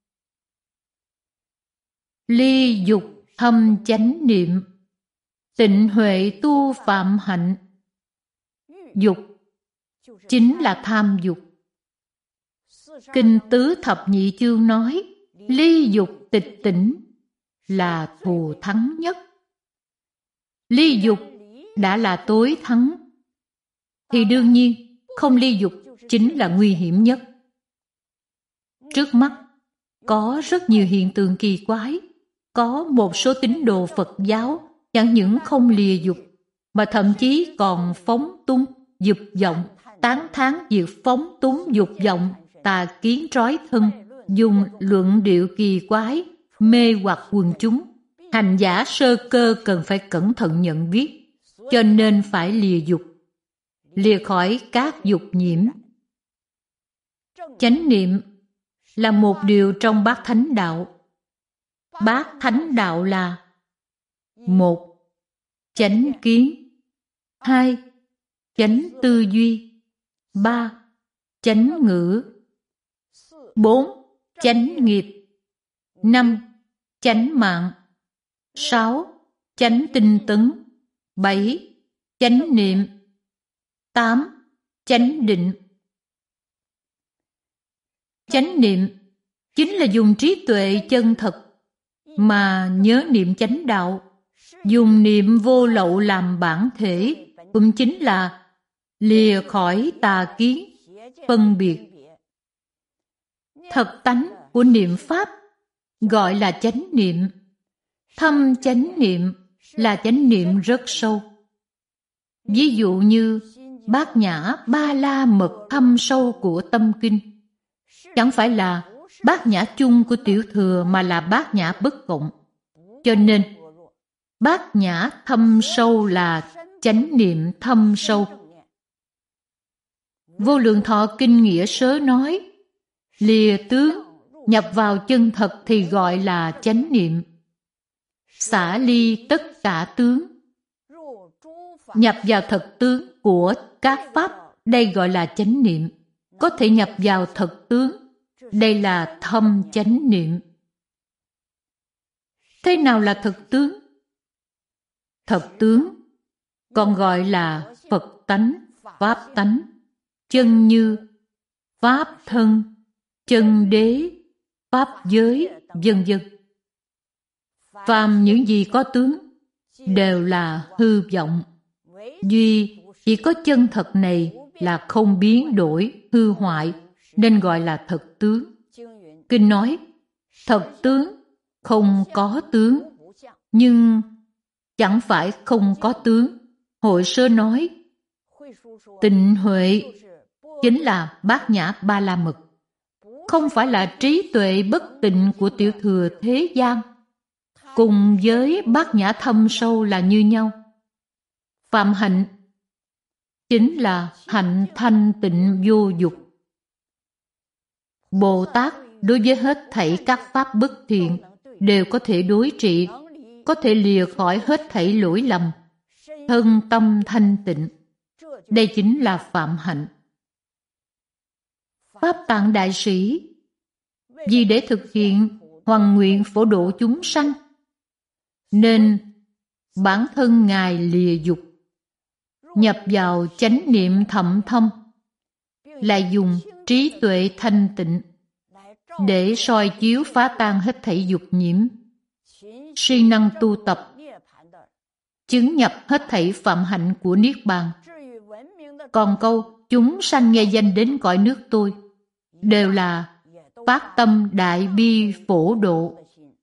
Ly dục thâm chánh niệm, tịnh huệ tu phạm hạnh. Dục chính là tham dục. Kinh Tứ Thập Nhị Chương nói, ly dục tịch tỉnh là thù thắng nhất. Ly dục đã là tối thắng, thì đương nhiên không ly dục chính là nguy hiểm nhất. Trước mắt có rất nhiều hiện tượng kỳ quái. Có một số tín đồ Phật giáo chẳng những không lìa dục, mà thậm chí còn phóng túng dục vọng, tán thán việc phóng túng dục vọng, tà kiến trói thân, dùng luận điệu kỳ quái mê hoặc quần chúng. Hành giả sơ cơ cần phải cẩn thận nhận biết, cho nên phải lìa dục, lìa khỏi các dục nhiễm. Chánh niệm là một điều trong bát thánh đạo. Bát thánh đạo là: một. Chánh kiến. Hai. Chánh tư duy. Ba. Chánh ngữ. Bốn. Chánh nghiệp. Năm. Chánh mạng. Sáu. Chánh tinh tấn. Bảy. Chánh niệm. Tám. Chánh định. Chánh niệm chính là dùng trí tuệ chân thật mà nhớ niệm chánh đạo, dùng niệm vô lậu làm bản thể, cũng chính là lìa khỏi tà kiến, phân biệt. Thật tánh của niệm pháp gọi là chánh niệm. Thâm chánh niệm là chánh niệm rất sâu. Ví dụ như Bát Nhã Ba La Mật thâm sâu của tâm kinh, chẳng phải là bát nhã chung của tiểu thừa, mà là bát nhã bất cộng. Cho nên, bát nhã thâm sâu là chánh niệm thâm sâu. Vô Lượng Thọ Kinh Nghĩa Sớ nói, lìa tướng, nhập vào chân thật thì gọi là chánh niệm. Xả ly tất cả tướng, nhập vào thật tướng của các pháp, đây gọi là chánh niệm. Có thể nhập vào thật tướng, đây là thâm chánh niệm. Thế nào là thật tướng? Thật tướng còn gọi là Phật tánh, Pháp tánh. chân như, pháp thân, chân đế, pháp giới, vân vân. Phàm những gì có tướng đều là hư vọng. Duy chỉ có chân thật này là không biến đổi, hư hoại, nên gọi là thật tướng. Kinh nói, thật tướng không có tướng, nhưng chẳng phải không có tướng. Hội Sơ nói, tịnh huệ chính là bát nhã ba la mật, không phải là trí tuệ bất tịnh của tiểu thừa thế gian, cùng với bát nhã thâm sâu là như nhau. Phạm hạnh chính là hạnh thanh tịnh vô dục. Bồ Tát đối với hết thảy các pháp bất thiện đều có thể đối trị, có thể lìa khỏi hết thảy lỗi lầm, thân tâm thanh tịnh. Đây chính là phạm hạnh. Pháp Tạng Đại Sĩ vì để thực hiện hoằng nguyện phổ độ chúng sanh, nên bản thân Ngài lìa dục, nhập vào chánh niệm thậm thâm, lại dùng trí tuệ thanh tịnh để soi chiếu phá tan hết thảy dục nhiễm, siêng năng tu tập, chứng nhập hết thảy phạm hạnh của Niết Bàn. Còn câu chúng sanh nghe danh đến cõi nước tôi đều là phát tâm đại bi phổ độ.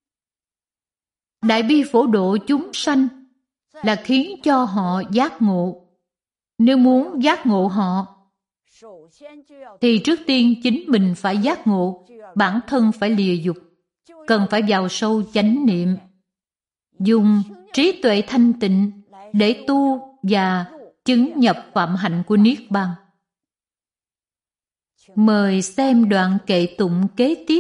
Đại bi phổ độ chúng sanh là khiến cho họ giác ngộ. Nếu muốn giác ngộ họ, thì trước tiên chính mình phải giác ngộ, bản thân phải lìa dục, cần phải vào sâu chánh niệm, dùng trí tuệ thanh tịnh để tu và chứng nhập phạm hạnh của Niết Bàn. Mời xem đoạn kệ tụng kế tiếp.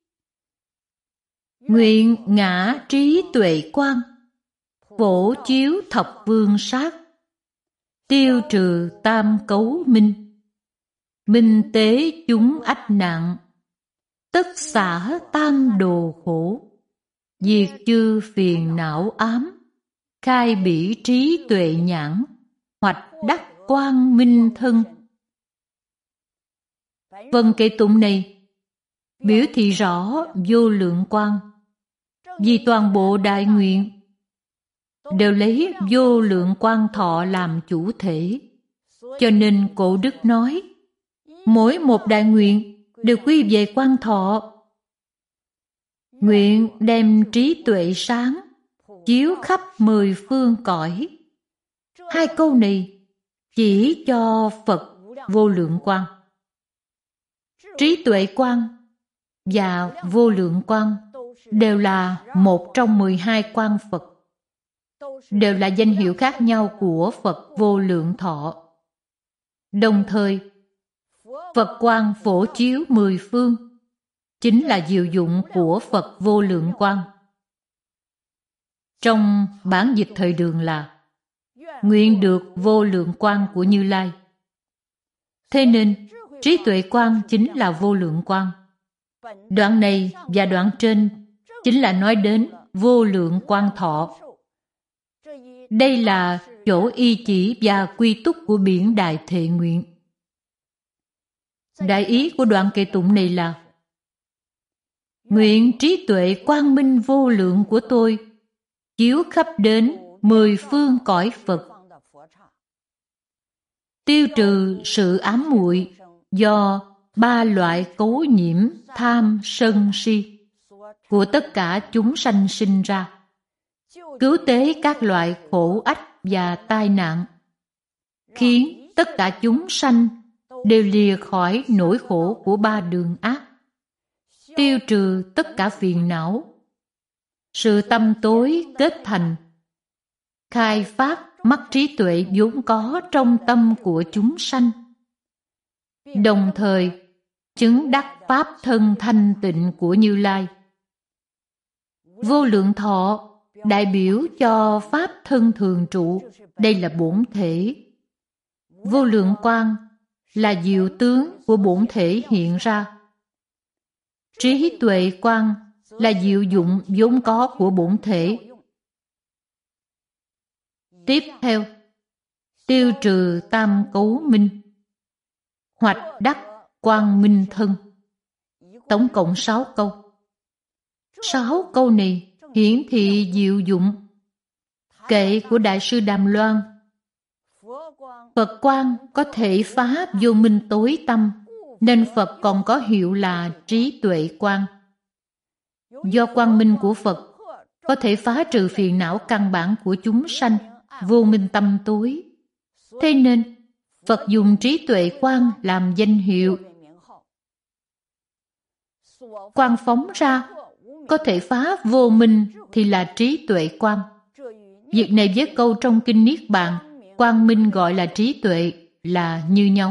Nguyện ngã trí tuệ quang, phổ chiếu thập vương sát, tiêu trừ tam cấu minh, minh tế chúng ách nạn, tất xả tam đồ khổ, diệt chư phiền não ám, khai bỉ trí tuệ nhãn, hoạch đắc quang minh thân. Phần kệ tụng này biểu thị rõ vô lượng quang, vì toàn bộ đại nguyện đều lấy vô lượng quang thọ làm chủ thể. Cho nên Cổ Đức nói, mỗi một đại nguyện đều quy về quang thọ. Nguyện đem trí tuệ sáng chiếu khắp mười phương cõi. Hai câu này chỉ cho Phật vô lượng quang. Trí tuệ quang và vô lượng quang đều là một trong mười hai quang Phật, đều là danh hiệu khác nhau của Phật vô lượng thọ. Đồng thời, Phật quang phổ chiếu mười phương chính là diệu dụng của Phật vô lượng quang. Trong bản dịch thời Đường là nguyện được vô lượng quang của Như Lai. Thế nên, trí tuệ quang chính là vô lượng quang. Đoạn này và đoạn trên chính là nói đến vô lượng quang thọ. Đây là chỗ y chỉ và quy túc của biển Đại Thệ Nguyện. Đại ý của đoạn kệ tụng này là: nguyện trí tuệ quang minh vô lượng của tôi chiếu khắp đến mười phương cõi Phật, tiêu trừ sự ám muội do ba loại cấu nhiễm tham sân si của tất cả chúng sanh sinh ra, cứu tế các loại khổ ách và tai nạn, khiến tất cả chúng sanh đều lìa khỏi nỗi khổ của ba đường ác, tiêu trừ tất cả phiền não, sự tâm tối kết thành, khai phát mắt trí tuệ vốn có trong tâm của chúng sanh, đồng thời chứng đắc pháp thân thanh tịnh của Như Lai. Vô lượng thọ đại biểu cho pháp thân thường trụ, đây là bổn thể. Vô lượng quang là diệu tướng của bổn thể hiện ra. Trí tuệ quang là diệu dụng vốn có của bổn thể. Tiếp theo, tiêu trừ tam cấu minh. hoạch đắc quang minh thân. Tổng cộng sáu câu. Sáu câu này hiển thị diệu dụng. Kệ của Đại sư Đàm Loan: Phật quang có thể phá vô minh tối tăm, nên Phật còn có hiệu là trí tuệ quang. Do quang minh của Phật có thể phá trừ phiền não căn bản của chúng sanh, vô minh tâm tối. Thế nên, Phật dùng trí tuệ quang làm danh hiệu. Quang phóng ra có thể phá vô minh thì là trí tuệ quang. Việc này với câu trong Kinh Niết Bàn, quang minh gọi là trí tuệ, là như nhau.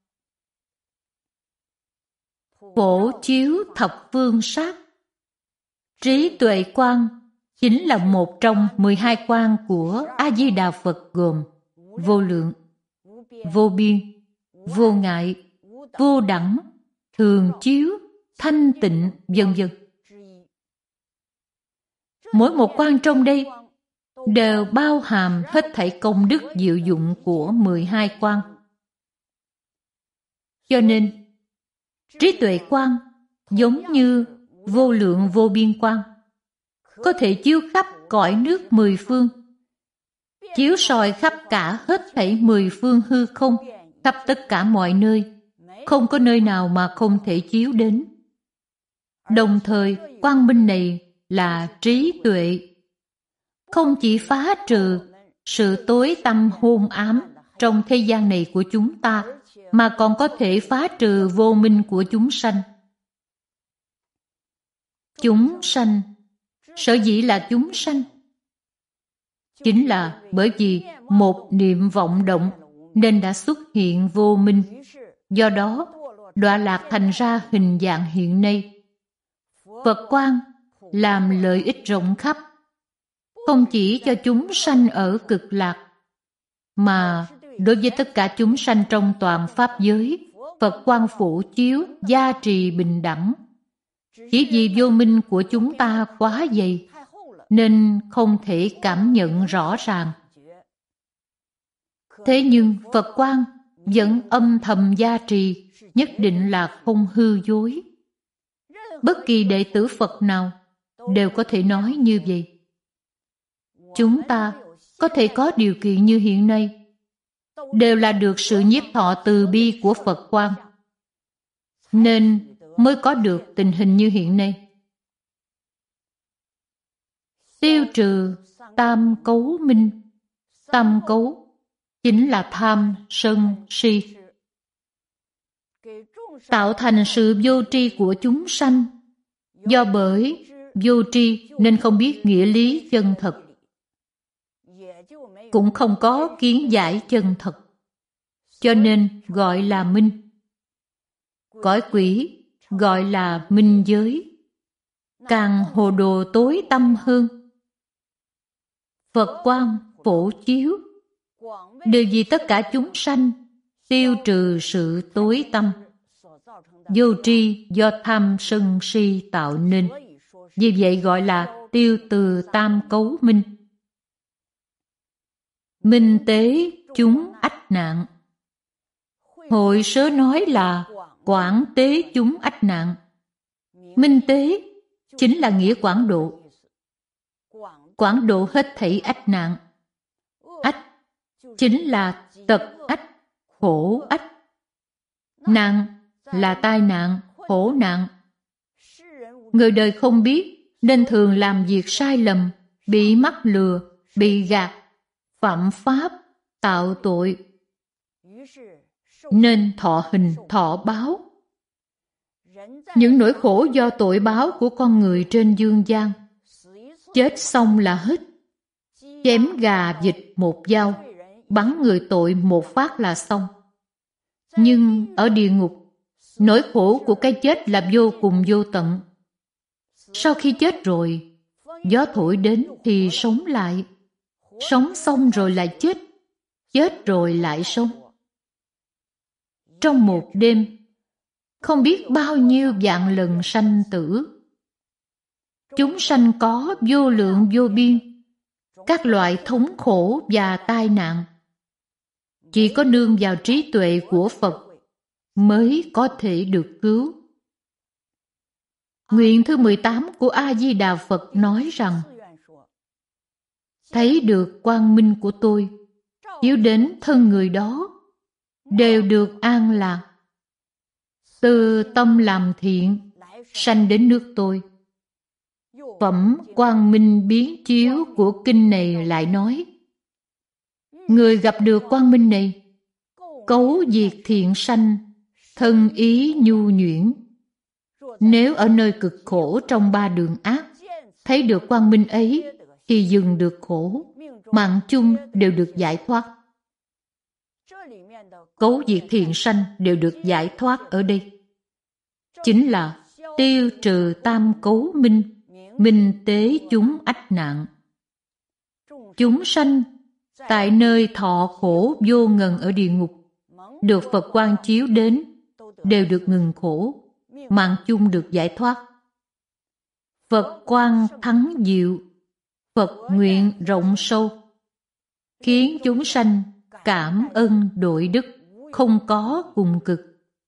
Phổ chiếu thập phương sát. Trí tuệ quang chính là một trong mười hai quang của A-di-đà Phật, gồm vô lượng, vô biên, vô ngại, vô đẳng, thường chiếu, thanh tịnh, vân vân. Mỗi một quang trong đây đều bao hàm hết thảy công đức diệu dụng của mười hai quang. Cho nên, trí tuệ quang giống như vô lượng vô biên quang, có thể chiếu khắp cõi nước mười phương, chiếu soi khắp cả hết thảy mười phương hư không, khắp tất cả mọi nơi, không có nơi nào mà không thể chiếu đến. Đồng thời, quang minh này là trí tuệ, không chỉ phá trừ sự tối tăm hôn ám trong thế gian này của chúng ta, mà còn có thể phá trừ vô minh của chúng sanh. Chúng sanh, sở dĩ là chúng sanh, chính là bởi vì một niệm vọng động nên đã xuất hiện vô minh. Do đó, đọa lạc thành ra hình dạng hiện nay. Phật quang làm lợi ích rộng khắp, không chỉ cho chúng sanh ở cực lạc, mà đối với tất cả chúng sanh trong toàn pháp giới, Phật quang phổ chiếu, gia trì bình đẳng. Chỉ vì vô minh của chúng ta quá dày, nên không thể cảm nhận rõ ràng. Thế nhưng Phật quang vẫn âm thầm gia trì, nhất định là không hư dối. Bất kỳ đệ tử Phật nào đều có thể nói như vậy. Chúng ta có thể có điều kiện như hiện nay, đều là được sự nhiếp thọ từ bi của Phật quang, nên mới có được tình hình như hiện nay. Tiêu trừ tam cấu minh. Tam cấu chính là tham, sân, si. Tạo thành sự vô tri của chúng sanh. Do bởi vô tri nên không biết nghĩa lý chân thật, cũng không có kiến giải chân thật, cho nên gọi là minh. Cõi quỷ gọi là minh giới, càng hồ đồ tối tăm hơn. Phật quang phổ chiếu đều vì tất cả chúng sanh, tiêu trừ sự tối tăm. Vô tri do tham sân si tạo nên, vì vậy gọi là tiêu từ tam cấu minh. Minh tế chúng ách nạn. Hội sớ nói là quảng tế chúng ách nạn. Minh tế chính là nghĩa quảng độ. Quảng độ hết thảy ách nạn. Ách chính là tật ách, khổ ách. Nạn là tai nạn, khổ nạn. Người đời không biết nên thường làm việc sai lầm, bị mắc lừa, bị gạt, phạm pháp, tạo tội, nên thọ hình thọ báo. Những nỗi khổ do tội báo của con người trên dương gian, chết xong là hết. Chém gà vịt một dao, bắn người tội một phát là xong. Nhưng ở địa ngục, nỗi khổ của cái chết là vô cùng vô tận. Sau khi chết rồi, gió thổi đến thì sống lại. Sống xong rồi lại chết, chết rồi lại sống. Trong một đêm, không biết bao nhiêu vạn lần sanh tử. Chúng sanh có vô lượng vô biên, các loại thống khổ và tai nạn. Chỉ có nương vào trí tuệ của Phật, mới có thể được cứu. Nguyện thứ mười tám của A-di-đà Phật nói rằng: thấy được quang minh của tôi, chiếu đến thân người đó, đều được an lạc. Từ tâm làm thiện, sanh đến nước tôi. Phẩm quang minh biến chiếu của kinh này lại nói: người gặp được quang minh này, cấu diệt thiện sanh, thân ý nhu nhuyễn. Nếu ở nơi cực khổ trong ba đường ác, thấy được quang minh ấy, thì dừng được khổ, mạng chung đều được giải thoát. Cấu diệt thiện sanh đều được giải thoát ở đây chính là tiêu trừ tam cấu minh, minh tế chúng ách nạn. Chúng sanh tại nơi thọ khổ vô ngần ở địa ngục, được Phật quang chiếu đến, đều được ngừng khổ, mạng chung được giải thoát. Phật quang thắng diệu, Phật nguyện rộng sâu, khiến chúng sanh cảm ơn đội đức, không có cùng cực.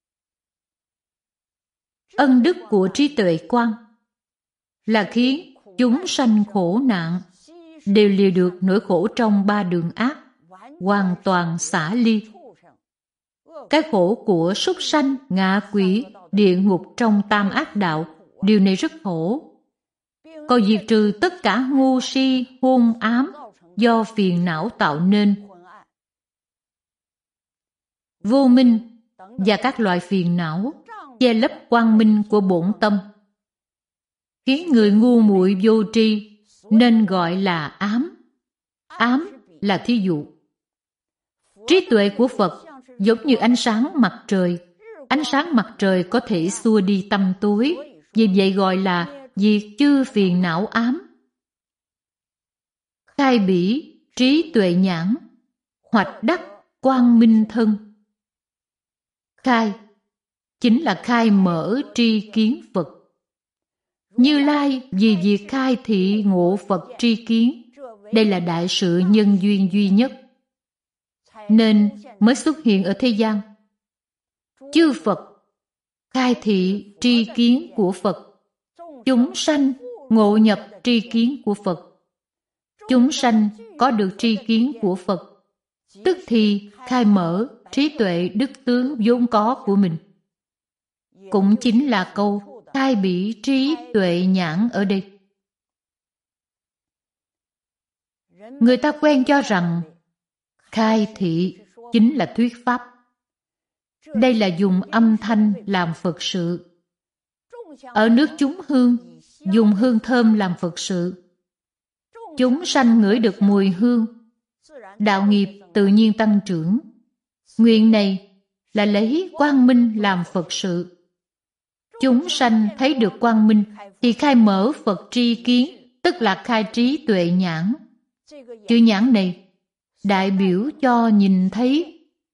Ân đức của trí tuệ quang là khiến chúng sanh khổ nạn đều lìa được nỗi khổ trong ba đường ác, hoàn toàn xả ly. Cái khổ của súc sanh, ngạ quỷ, địa ngục trong tam ác đạo, điều này rất khổ. Còn diệt trừ tất cả ngu si, hôn ám do phiền não tạo nên, vô minh và các loại phiền não che lấp quang minh của bổn tâm, khiến người ngu muội vô tri, nên gọi là ám. Ám là thí dụ. Trí tuệ của Phật giống như ánh sáng mặt trời. Ánh sáng mặt trời có thể xua đi tăm tối, vì vậy gọi là diệt chư phiền não ám. Khai bỉ trí tuệ nhãn, hoạch đắc quang minh thân. Khai chính là khai mở tri kiến Phật. Như Lai vì việc khai thị ngộ Phật tri kiến, đây là đại sự nhân duyên duy nhất, nên mới xuất hiện ở thế gian. Chư Phật khai thị tri kiến của Phật, chúng sanh ngộ nhập tri kiến của Phật. Chúng sanh có được tri kiến của Phật, tức thì khai mở trí tuệ đức tướng vốn có của mình. Cũng chính là câu khai bỉ trí tuệ nhãn ở đây. Người ta quen cho rằng khai thị chính là thuyết pháp. Đây là dùng âm thanh làm Phật sự. Ở nước chúng hương, dùng hương thơm làm Phật sự. Chúng sanh ngửi được mùi hương, đạo nghiệp tự nhiên tăng trưởng. Nguyện này là lấy quang minh làm Phật sự. Chúng sanh thấy được quang minh thì khai mở Phật tri kiến, tức là khai trí tuệ nhãn. Chữ nhãn này đại biểu cho nhìn thấy.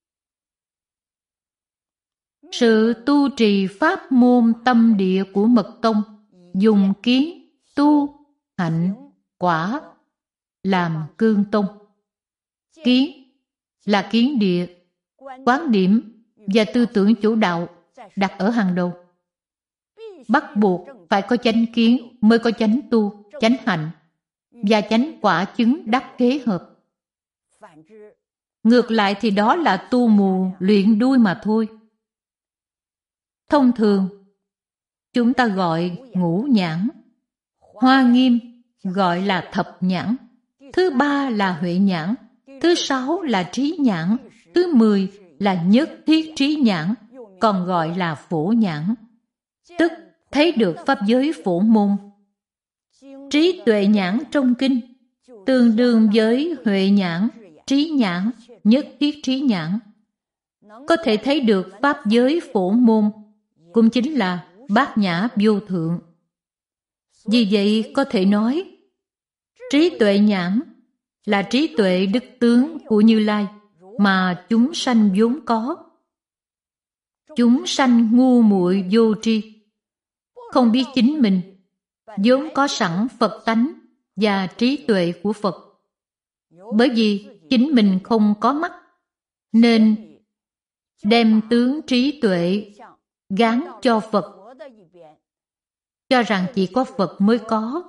Sự tu trì pháp môn tâm địa của mật tông, dùng kiến, tu, hạnh, quả làm cương tông. Kiến là kiến địa, quán điểm và tư tưởng chủ đạo đặt ở hàng đầu. Bắt buộc phải có chánh kiến mới có chánh tu, chánh hạnh và chánh quả chứng đắc kế hợp. Ngược lại thì đó là tu mù, luyện đuôi mà thôi. Thông thường, chúng ta gọi ngũ nhãn. Hoa Nghiêm gọi là thập nhãn. Thứ ba là huệ nhãn. Thứ sáu là trí nhãn. Thứ mười là nhất thiết trí nhãn, còn gọi là phổ nhãn, tức thấy được pháp giới phổ môn. Trí tuệ nhãn trong kinh tương đương với huệ nhãn, trí nhãn, nhất thiết trí nhãn. Có thể thấy được pháp giới phổ môn, cũng chính là bát nhã vô thượng. Vì vậy có thể nói, trí tuệ nhãn là trí tuệ đức tướng của Như Lai mà chúng sanh vốn có. Chúng sanh ngu muội vô tri, không biết chính mình vốn có sẵn Phật tánh và trí tuệ của Phật. Bởi vì chính mình không có mắt, nên đem tướng trí tuệ gán cho Phật, cho rằng chỉ có Phật mới có.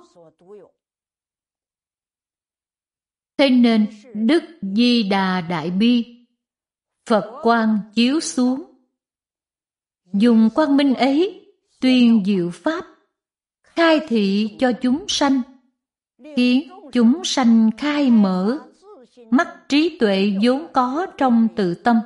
Thế nên Đức Di Đà Đại Bi, Phật quang chiếu xuống, dùng quang minh ấy tuyên diệu pháp, khai thị cho chúng sanh, khiến chúng sanh khai mở mắt trí tuệ vốn có trong tự tâm,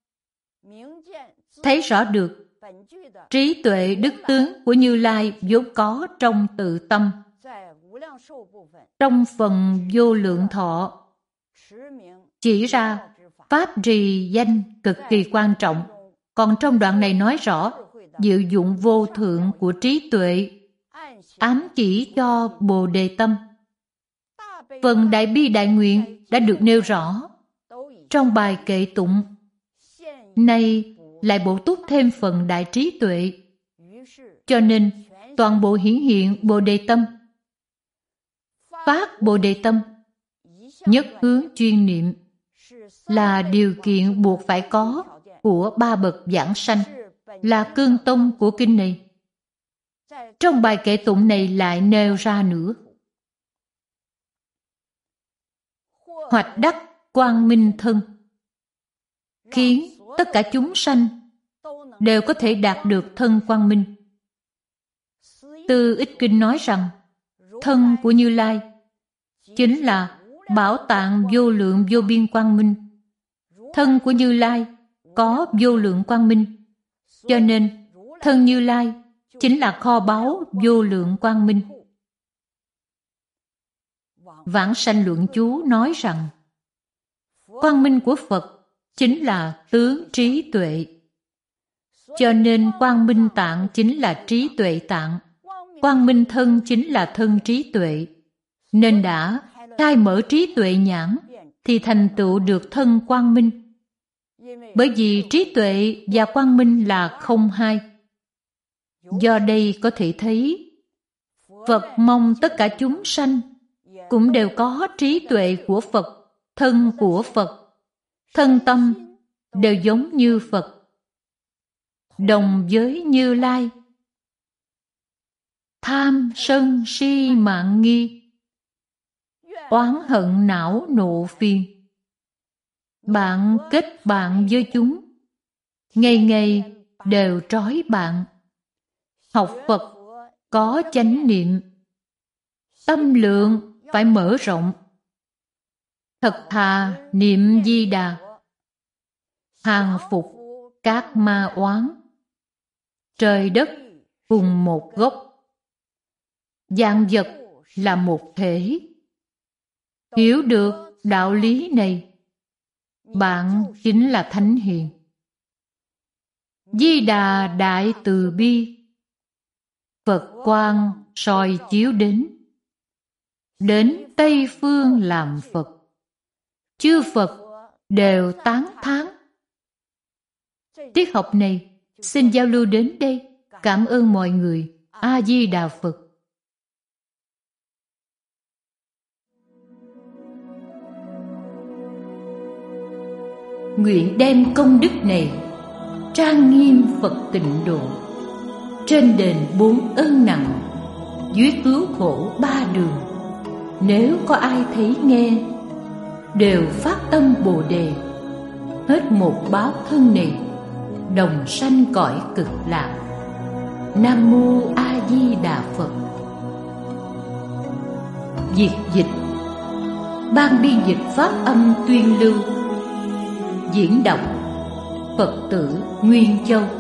thấy rõ được trí tuệ đức tướng của Như Lai vốn có trong tự tâm. Trong phần vô lượng thọ chỉ ra pháp trì danh cực kỳ quan trọng, còn trong đoạn này nói rõ diệu dụng vô thượng của trí tuệ, ám chỉ cho Bồ Đề tâm. Phần Đại Bi Đại Nguyện đã được nêu rõ trong bài kệ tụng, nay lại bổ túc thêm phần đại trí tuệ, cho nên toàn bộ hiển hiện Bồ Đề tâm. Phát Bồ Đề tâm, nhất hướng chuyên niệm là điều kiện buộc phải có của ba bậc giảng sanh, là cương tông của kinh này. Trong bài kệ tụng này lại nêu ra nữa. Hoạch đắc quang minh thân, khiến tất cả chúng sanh đều có thể đạt được thân quang minh. Từ Ích Kinh nói rằng thân của Như Lai chính là bảo tạng vô lượng vô biên quang minh. Thân của Như Lai có vô lượng quang minh, cho nên thân Như Lai chính là kho báu vô lượng quang minh. Vãng Sanh Luận Chú nói rằng quang minh của Phật chính là tướng trí tuệ, cho nên quang minh tạng chính là trí tuệ tạng, quang minh thân chính là thân trí tuệ. Nên đã khai mở trí tuệ nhãn thì thành tựu được thân quang minh. Bởi vì trí tuệ và quang minh là không hai. Do đây có thể thấy Phật mong tất cả chúng sanh cũng đều có trí tuệ của Phật, thân của Phật, thân tâm đều giống như Phật, đồng với Như Lai. Tham sân si mạn nghi, oán hận não nộ phiền, bạn kết bạn với chúng, ngày ngày đều trói bạn. Học Phật có chánh niệm, tâm lượng phải mở rộng, thật thà niệm Di Đà, hàng phục các ma oán. Trời đất cùng một gốc, vạn vật là một thể. Hiểu được đạo lý này, bạn chính là thánh hiền. Di Đà Đại Từ Bi, Phật quang soi chiếu đến, đến Tây Phương làm Phật, chư Phật đều tán thán. Tiết học này xin giao lưu đến đây. Cảm ơn mọi người. A Di Đà Phật. Nguyện đem công đức này trang nghiêm Phật tịnh độ, trên đền bốn ân nặng, dưới cứu khổ ba đường. Nếu có ai thấy nghe, đều phát tâm Bồ Đề, hết một báo thân này, đồng sanh cõi cực lạc. Nam Mô A Di Đà Phật. Việt dịch, ban biên dịch pháp âm tuyên lưu. Diễn đọc Phật tử Nguyên Châu.